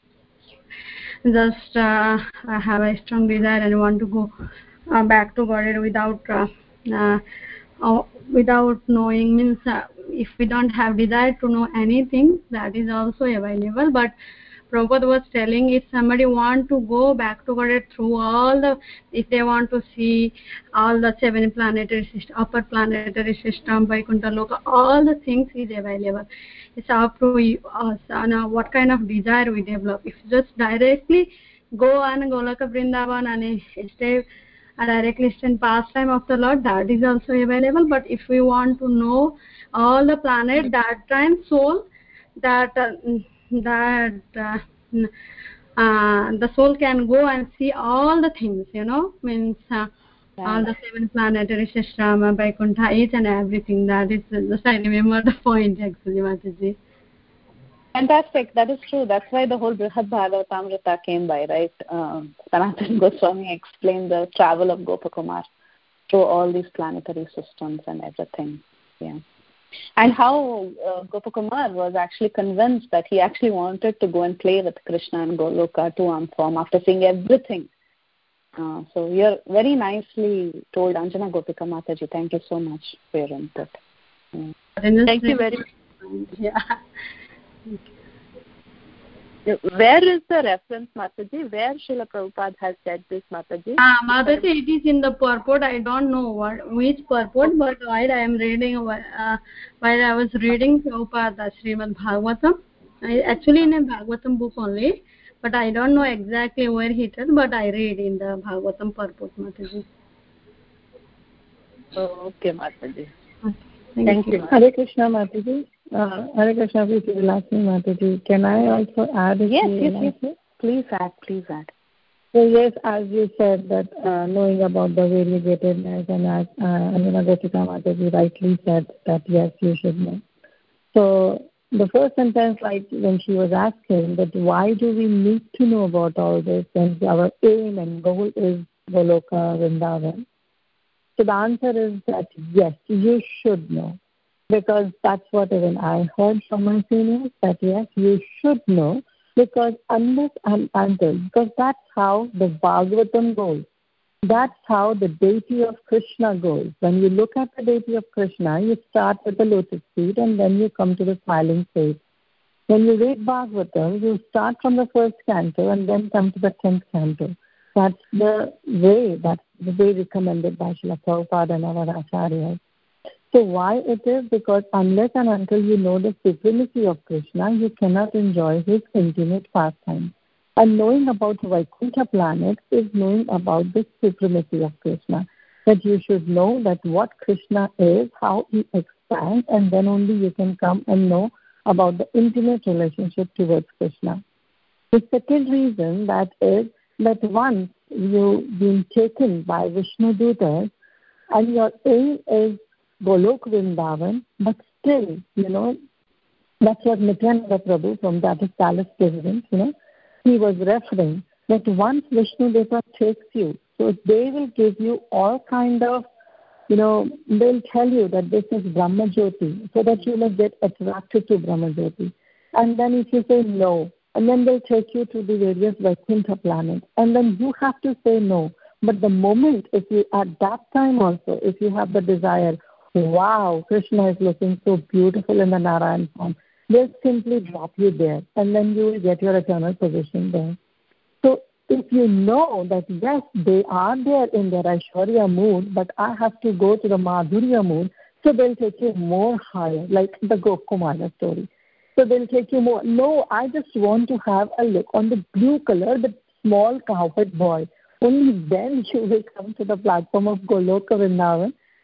Speaker 1: just uh, have a strong desire and want to go uh, back to Godhead without uh, uh, uh, without knowing, means uh, if we don't have desire to know anything, that is also available. But Prabhupada was telling, if somebody want to go back to Godhead through all the, if they want to see all the seven planetary system, upper planetary system, Vaikuntha Loka, all the things is available. It's up to us and uh, what kind of desire we develop. If just directly go on Golaka Vrindavan and stay and directly stand pastime of the Lord, that is also available. But if we want to know all the planet, that time soul, that uh, that uh, uh, the soul can go and see all the things, you know, means uh, all the seven planetary system, uh, Vaikuntha, each and everything. That is uh, just I remember the point actually, Mataji.
Speaker 2: Fantastic. That is true. That's why the whole Brihad Bhagavatamrita came by, right? Um, Sanatana Goswami explained the travel of Gopakumar through all these planetary systems and everything. Yeah. And how uh, Gopakumar was actually convinced that he actually wanted to go and play with Krishna and Goloka two-arm form after seeing everything. Uh, so you're very nicely told, Anjana Gopika Mataji. Thank you so much for your input. Yeah.
Speaker 5: Thank you very much. Yeah. Where is the reference, Mataji? Where Srila Prabhupada has said this, Mataji?
Speaker 1: Ah, uh, Mataji, it is in the purport. I don't know what which purport, but while I am reading, uh, while I was reading Prabhupada Srimad Bhagavatam, I, actually in a Bhagavatam book only, but I don't know exactly where he said, but I read in the Bhagavatam purport, Mataji.
Speaker 5: Oh, okay, Mataji.
Speaker 1: Okay. Thank,
Speaker 4: Thank you. you. Hare Krishna, Mataji. Uh, Hare Krishna, please, Mataji. Can I also add?
Speaker 2: Yes, yes, yes, yes. Please add, please add.
Speaker 4: So yes, as you said, that uh, knowing about the variegatedness, and as uh, Anjana Gopika Mataji rightly said that yes, you should know. So the first sentence, like when she was asking that why do we need to know about all this when our aim and goal is Goloka Vrindavan? So the answer is that yes, you should know. Because that's what even I heard from my seniors, that yes, you should know, because unless and until, because that's how the Bhagavatam goes. That's how the deity of Krishna goes. When you look at the deity of Krishna, you start with the lotus feet and then you come to the smiling face. When you read Bhagavatam, you start from the first canto and then come to the tenth canto. That's the way, that's the way recommended by Srila Prabhupada and our Acharyas. So why it is? Because unless and until you know the supremacy of Krishna, you cannot enjoy his intimate pastime. And knowing about Vaikuntha planet is knowing about the supremacy of Krishna. That you should know that what Krishna is, how he expands, and then only you can come and know about the intimate relationship towards Krishna. The second reason that is that once you've been taken by Vishnu Dutas and your aim is Golok Vrindavan, but still, you know, that's what Nityananda Prabhu from that is Palace President, you know, he was referring that once Vishnu Deva takes you, so they will give you all kind of, you know, they'll tell you that this is Brahma Jyoti, so that you may get attracted to Brahma Jyoti. And then if you say no, and then they'll take you to the various Vaikuntha planets, and then you have to say no. But the moment, if you, at that time also, if you have the desire, wow, Krishna is looking so beautiful in the Narayan form, they'll simply drop you there, and then you will get your eternal position there. So if you know that, yes, they are there in their Aishwarya mood, but I have to go to the Madhurya mood, so they'll take you more higher, like the Gokumara story. So they'll take you more. No, I just want to have a look on the blue color, the small cowherd boy. Only then you will come to the platform of Goloka Vrindavan,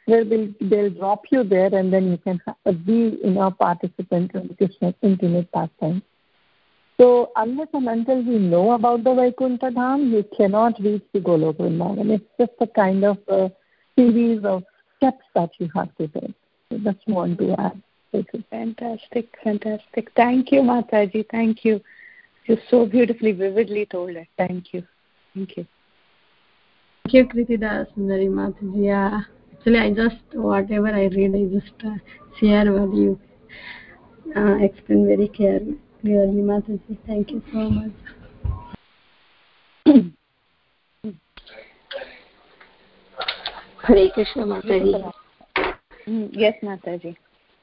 Speaker 4: where they'll, they'll drop you there, and then you can ha- be in a participant in Krishna's intimate pastime. So unless and until we know about the Vaikuntha Dham, you cannot reach the Golok Vrindavan. It's just a kind of a series of steps that you have to take. So just want to add.
Speaker 2: Fantastic, fantastic. Thank you, Mataji. Thank you. You so beautifully, vividly told it. Thank you. Thank you.
Speaker 1: Thank you, Kritidas, Sundari Mataji. Yeah. Actually, I just, whatever I read, I just uh, share what you uh, explain very clearly, clearly, Mataji. Thank you so much.
Speaker 6: Hare Krishna, Mataji.
Speaker 2: Mm, yes, Mataji.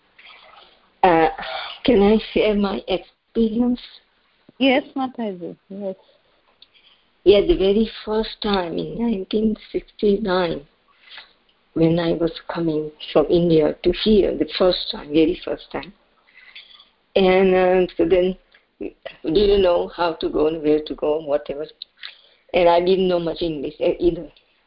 Speaker 6: Uh, can I share my experience?
Speaker 2: Yes, Mataji. Yes.
Speaker 6: Yeah, the very first time in nineteen sixty-nine, when I was coming from India to here, the first time, very first time. And uh, so then, didn't know how to go and where to go and whatever. And I didn't know much English either.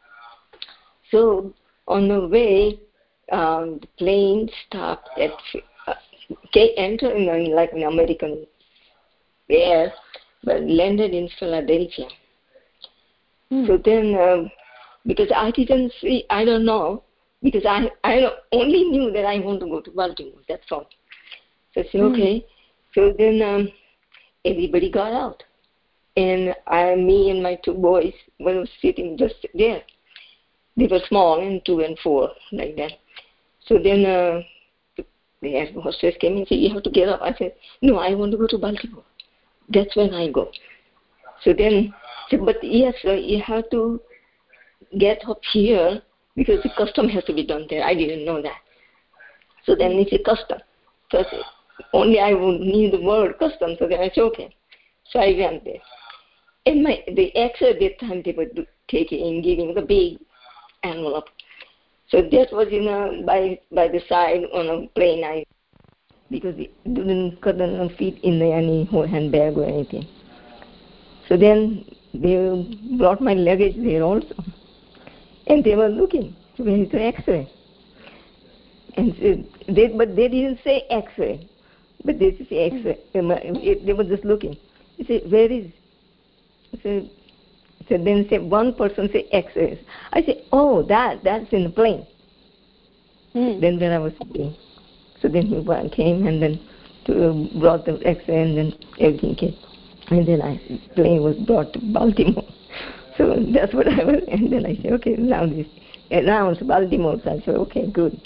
Speaker 6: So on the way, um, the plane stopped at, uh, entered in like an American air, but landed in Philadelphia. Hmm. So then, um, because I didn't see, I don't know, because I I only knew that I want to go to Baltimore, that's all. So I said, hmm. okay. So then um, everybody got out. And I, me and my two boys were sitting just there. They were small, and two and four, like that. So then uh, the air hostess came and said, you have to get up. I said, no, I want to go to Baltimore. That's when I go. So then, said, but yes, sir, you have to get up here because the custom has to be done there. I didn't know that. So then it's a custom. So I said, only I would need the word custom. So then I said, okay. So I went there. And my the X-ray at that time they were taking and giving the big envelope. So that was in a, by by the side on a plane, I because it didn't couldn't fit in the, any whole handbag or anything. So then they brought my luggage there also, and they were looking where is the X-ray, and so they but they didn't say X-ray, but they say X-ray. They were just looking. They said, where is? So, so then say one person say X-rays. I say, oh, that that's in the plane. Hmm. Then when I was sitting, so then he came and then to, brought the X-ray and then everything came, and then I plane was brought to Baltimore. So that's what I was. And then I said, okay, now this announced Baltimore. So I said, okay, good.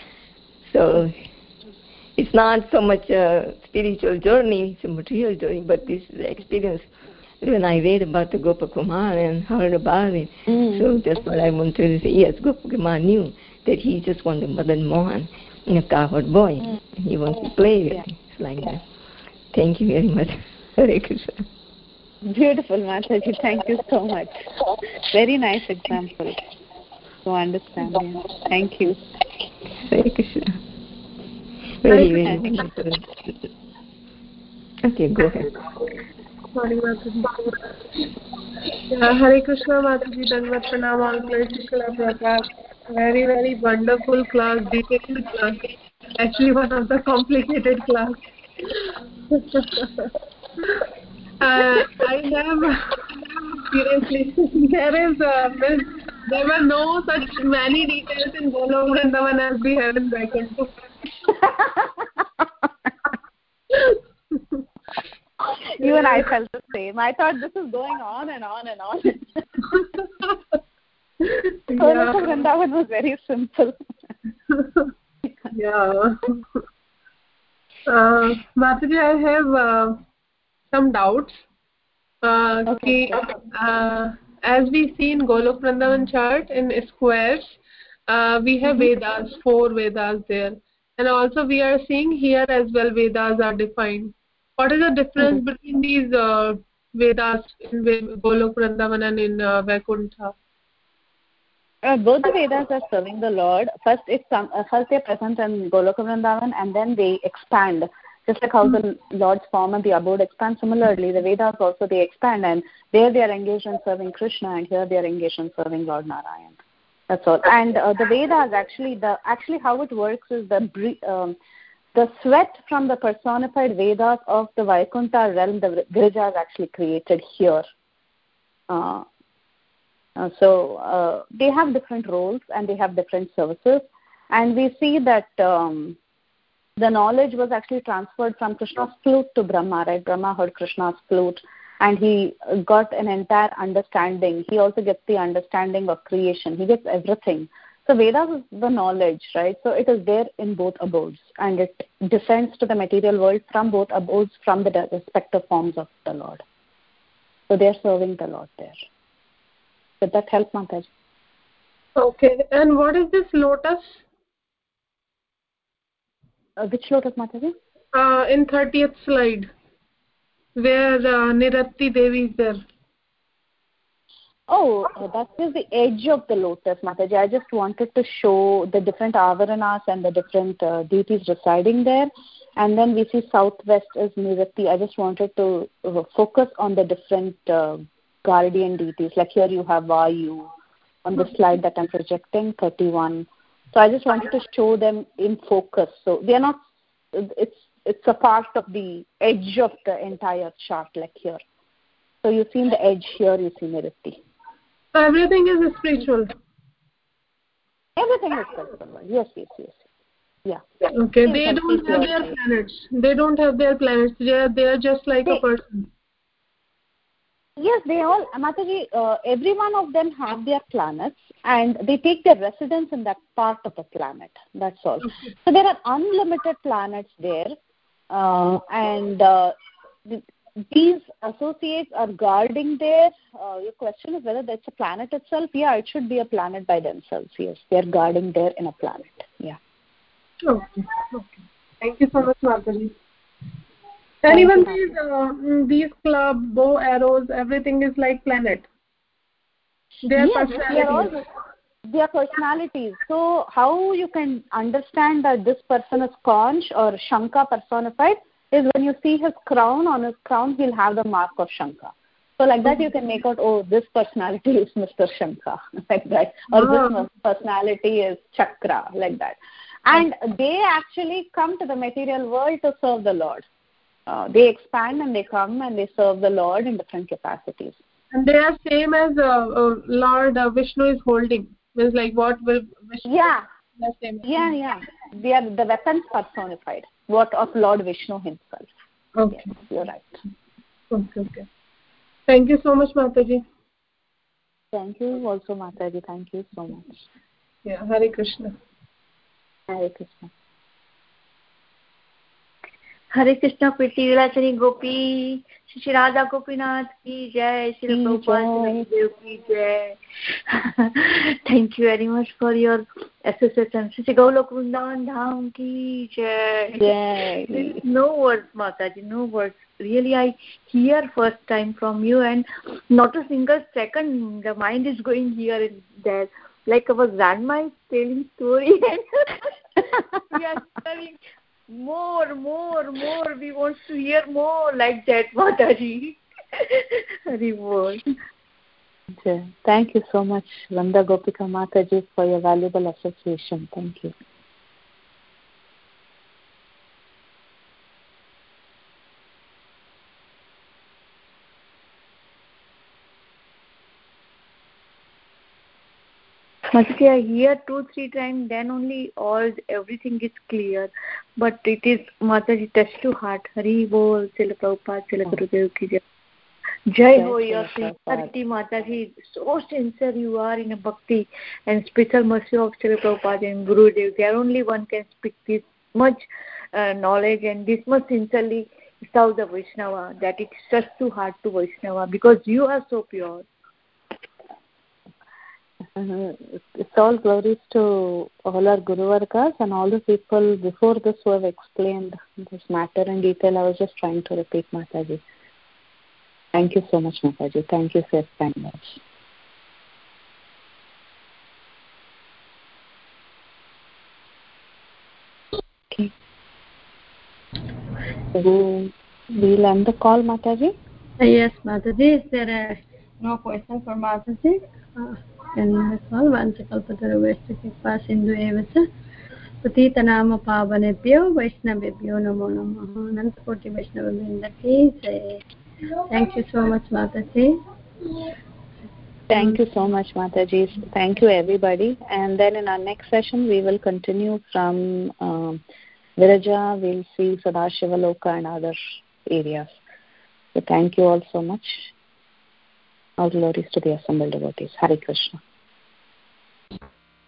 Speaker 6: So it's not so much a spiritual journey, it's a material journey, but this is the experience. When I read about the Gopakumar and heard about it, mm. so that's what I wanted to say. Yes, Gopakumar knew that he just wanted Madan Mohan, a cowherd boy. Mm. He wants to play with yeah. him. It's like that. Thank you very much. Hare Krishna.
Speaker 2: Beautiful, Mataji. Thank you so much. Very nice example to understand. Yeah. Thank you.
Speaker 6: Hare Krishna. Very, very wonderful. Okay, go ahead.
Speaker 7: Sorry, Mataji. Yeah, Hare Krishna, Mataji. Dandavat Pranam, all places Prabhupada. Very, very wonderful class, detailed class. Actually, one of the complicated class. uh, I have seriously. There is a there were no such many details in Golok Vrindavan as we have in Vaikuntha.
Speaker 2: Even I felt the same. I thought this is going on and on and on. Golok Vrindavan was very simple.
Speaker 7: Yeah. Uh, Mataji, I have uh, some doubts. Uh, okay. Ki, uh, as we see in Golok Vrindavan chart in squares, uh, we have mm-hmm. Vedas, four Vedas there. And also we are seeing here as well Vedas are defined. What is the difference mm-hmm. between these uh, Vedas in Golok Vrindavan and in uh, Vaikuntha?
Speaker 2: Uh, both the Vedas are serving the Lord. First, it's some, uh, first they're present in Golok Vrindavan, and then they expand. Just like how mm-hmm. the Lord's form and the abode expand, similarly, the Vedas also they expand, and there they are engaged in serving Krishna, and here they are engaged in serving Lord Narayan. That's all. And uh, the Vedas actually, the actually how it works is the um, the sweat from the personified Vedas of the Vaikuntha realm, the Girija is actually created here. Uh, uh, so uh, they have different roles and they have different services. And we see that um, the knowledge was actually transferred from Krishna's flute to Brahma, right? Brahma heard Krishna's flute and he got an entire understanding. He also gets the understanding of creation. He gets everything. So Vedas is the knowledge, right? So it is there in both abodes and it descends to the material world from both abodes, from the respective forms of the Lord. So they are serving the Lord there. Did that help, Mataji?
Speaker 7: Okay. And what is this lotus?
Speaker 2: Uh, which lotus, Mataji?
Speaker 7: Uh, in thirtieth slide, where uh, Niratti Devi is there.
Speaker 2: Oh, uh, that is the edge of the lotus, Mataji. I just wanted to show the different avaranas and the different uh, deities residing there. And then we see southwest is Niratti. I just wanted to uh, focus on the different uh, guardian deities. Like here you have Vayu on the slide that I'm projecting, thirty-one. So I just wanted to show them in focus. So they are not, it's it's a part of the edge of the entire chart, like here. So you see in the edge here, you see Niratti.
Speaker 7: So everything is spiritual.
Speaker 2: Everything is spiritual. Yes, yes, yes. Yeah.
Speaker 7: Okay. You they don't have their life. planets. They don't have their planets. They are they are just like they, a person.
Speaker 2: Yes, they all, Mataji, uh, every one of them have their planets and they take their residence in that part of the planet. That's all. Okay. So there are unlimited planets there uh, and uh, these associates are guarding there. Uh, your question is whether that's a planet itself. Yeah, it should be a planet by themselves. Yes, they're guarding there in a planet. Yeah.
Speaker 7: Okay. Okay. Thank you so much, Mataji. And even these uh, these club, bow, arrows, everything is like planet. Their
Speaker 2: yes,
Speaker 7: personalities.
Speaker 2: They are all, their personalities. So how you can understand that this person is Conch or Shankha personified is when you see his crown, on his crown he'll have the mark of Shankha. So like that you can make out, oh, this personality is Mister Shankha, like that. Or oh. this personality is Chakra, like that. And they actually come to the material world to serve the Lord. Uh, they expand and they come and they serve the Lord in different capacities.
Speaker 7: And they are same as uh, uh, Lord uh, Vishnu is holding. Means like what will Vishnu?
Speaker 2: Yeah.
Speaker 7: Same
Speaker 2: yeah, yeah. They are the weapons personified. What of Lord Vishnu himself.
Speaker 7: Okay.
Speaker 2: Yes, you're right.
Speaker 7: Okay, okay. Thank you so much, Mataji.
Speaker 2: Thank you also, Mataji. Thank you so much.
Speaker 7: Yeah, Hare Krishna.
Speaker 2: Hare Krishna.
Speaker 8: Hare Krishna प्रीति विलासनी गोपी श्री राधा गोपीनाथ की जय श्री प्रभुपाद देव की जय thank you very much for your association Shri Goloka Vrindavan Dham की जय नो वर्ड्स माता ji no words really I hear first time from you and not a single second the mind is going here and there like our grandma is telling story and we are hearing more more more we want to hear more like that Mataji. Hari Bol.
Speaker 2: Thank you so much Vanda Gopika Mataji for your valuable association. Thank you.
Speaker 8: Mataji, I hear two, three times, then only all everything is clear. But it is Mataji touch to heart. Hari Bol, Srila Prabhupada, Srila Gurudev ki jai. Jai ho your sincerity, Mataji. So sincere you are in a bhakti and special mercy of Srila Prabhupada and Gurudev. There only one can speak this much uh, knowledge and this much sincerely serve the Vaishnava that it touch to heart to Vaishnava because you are so pure.
Speaker 2: Uh, it's all glories to all our Guru Vargas and all the people before this who have explained this matter in detail. I was just trying to repeat, Mataji. Thank you so much, Mataji. Thank you for your kindness. Okay. So we'll end the call, Mataji.
Speaker 1: Uh, yes, Mataji. Is there uh, no question for Mataji? Uh, And that's all. Vansakalpatarubhyascha kripa sindhu eva cha पतितनाम पावनेभ्यो वैष्णवेभ्यो नमो नमः. अनंतकोटि वैष्णव वृंद की जय. Thank you so much, Mataji.
Speaker 2: Thank you so much, Mataji. Thank you, everybody. And then in our next session, we will continue from um, Viraja. We'll see Sadashivaloka and other areas. So thank you all so much. All glories to the assembled devotees. Hare Krishna.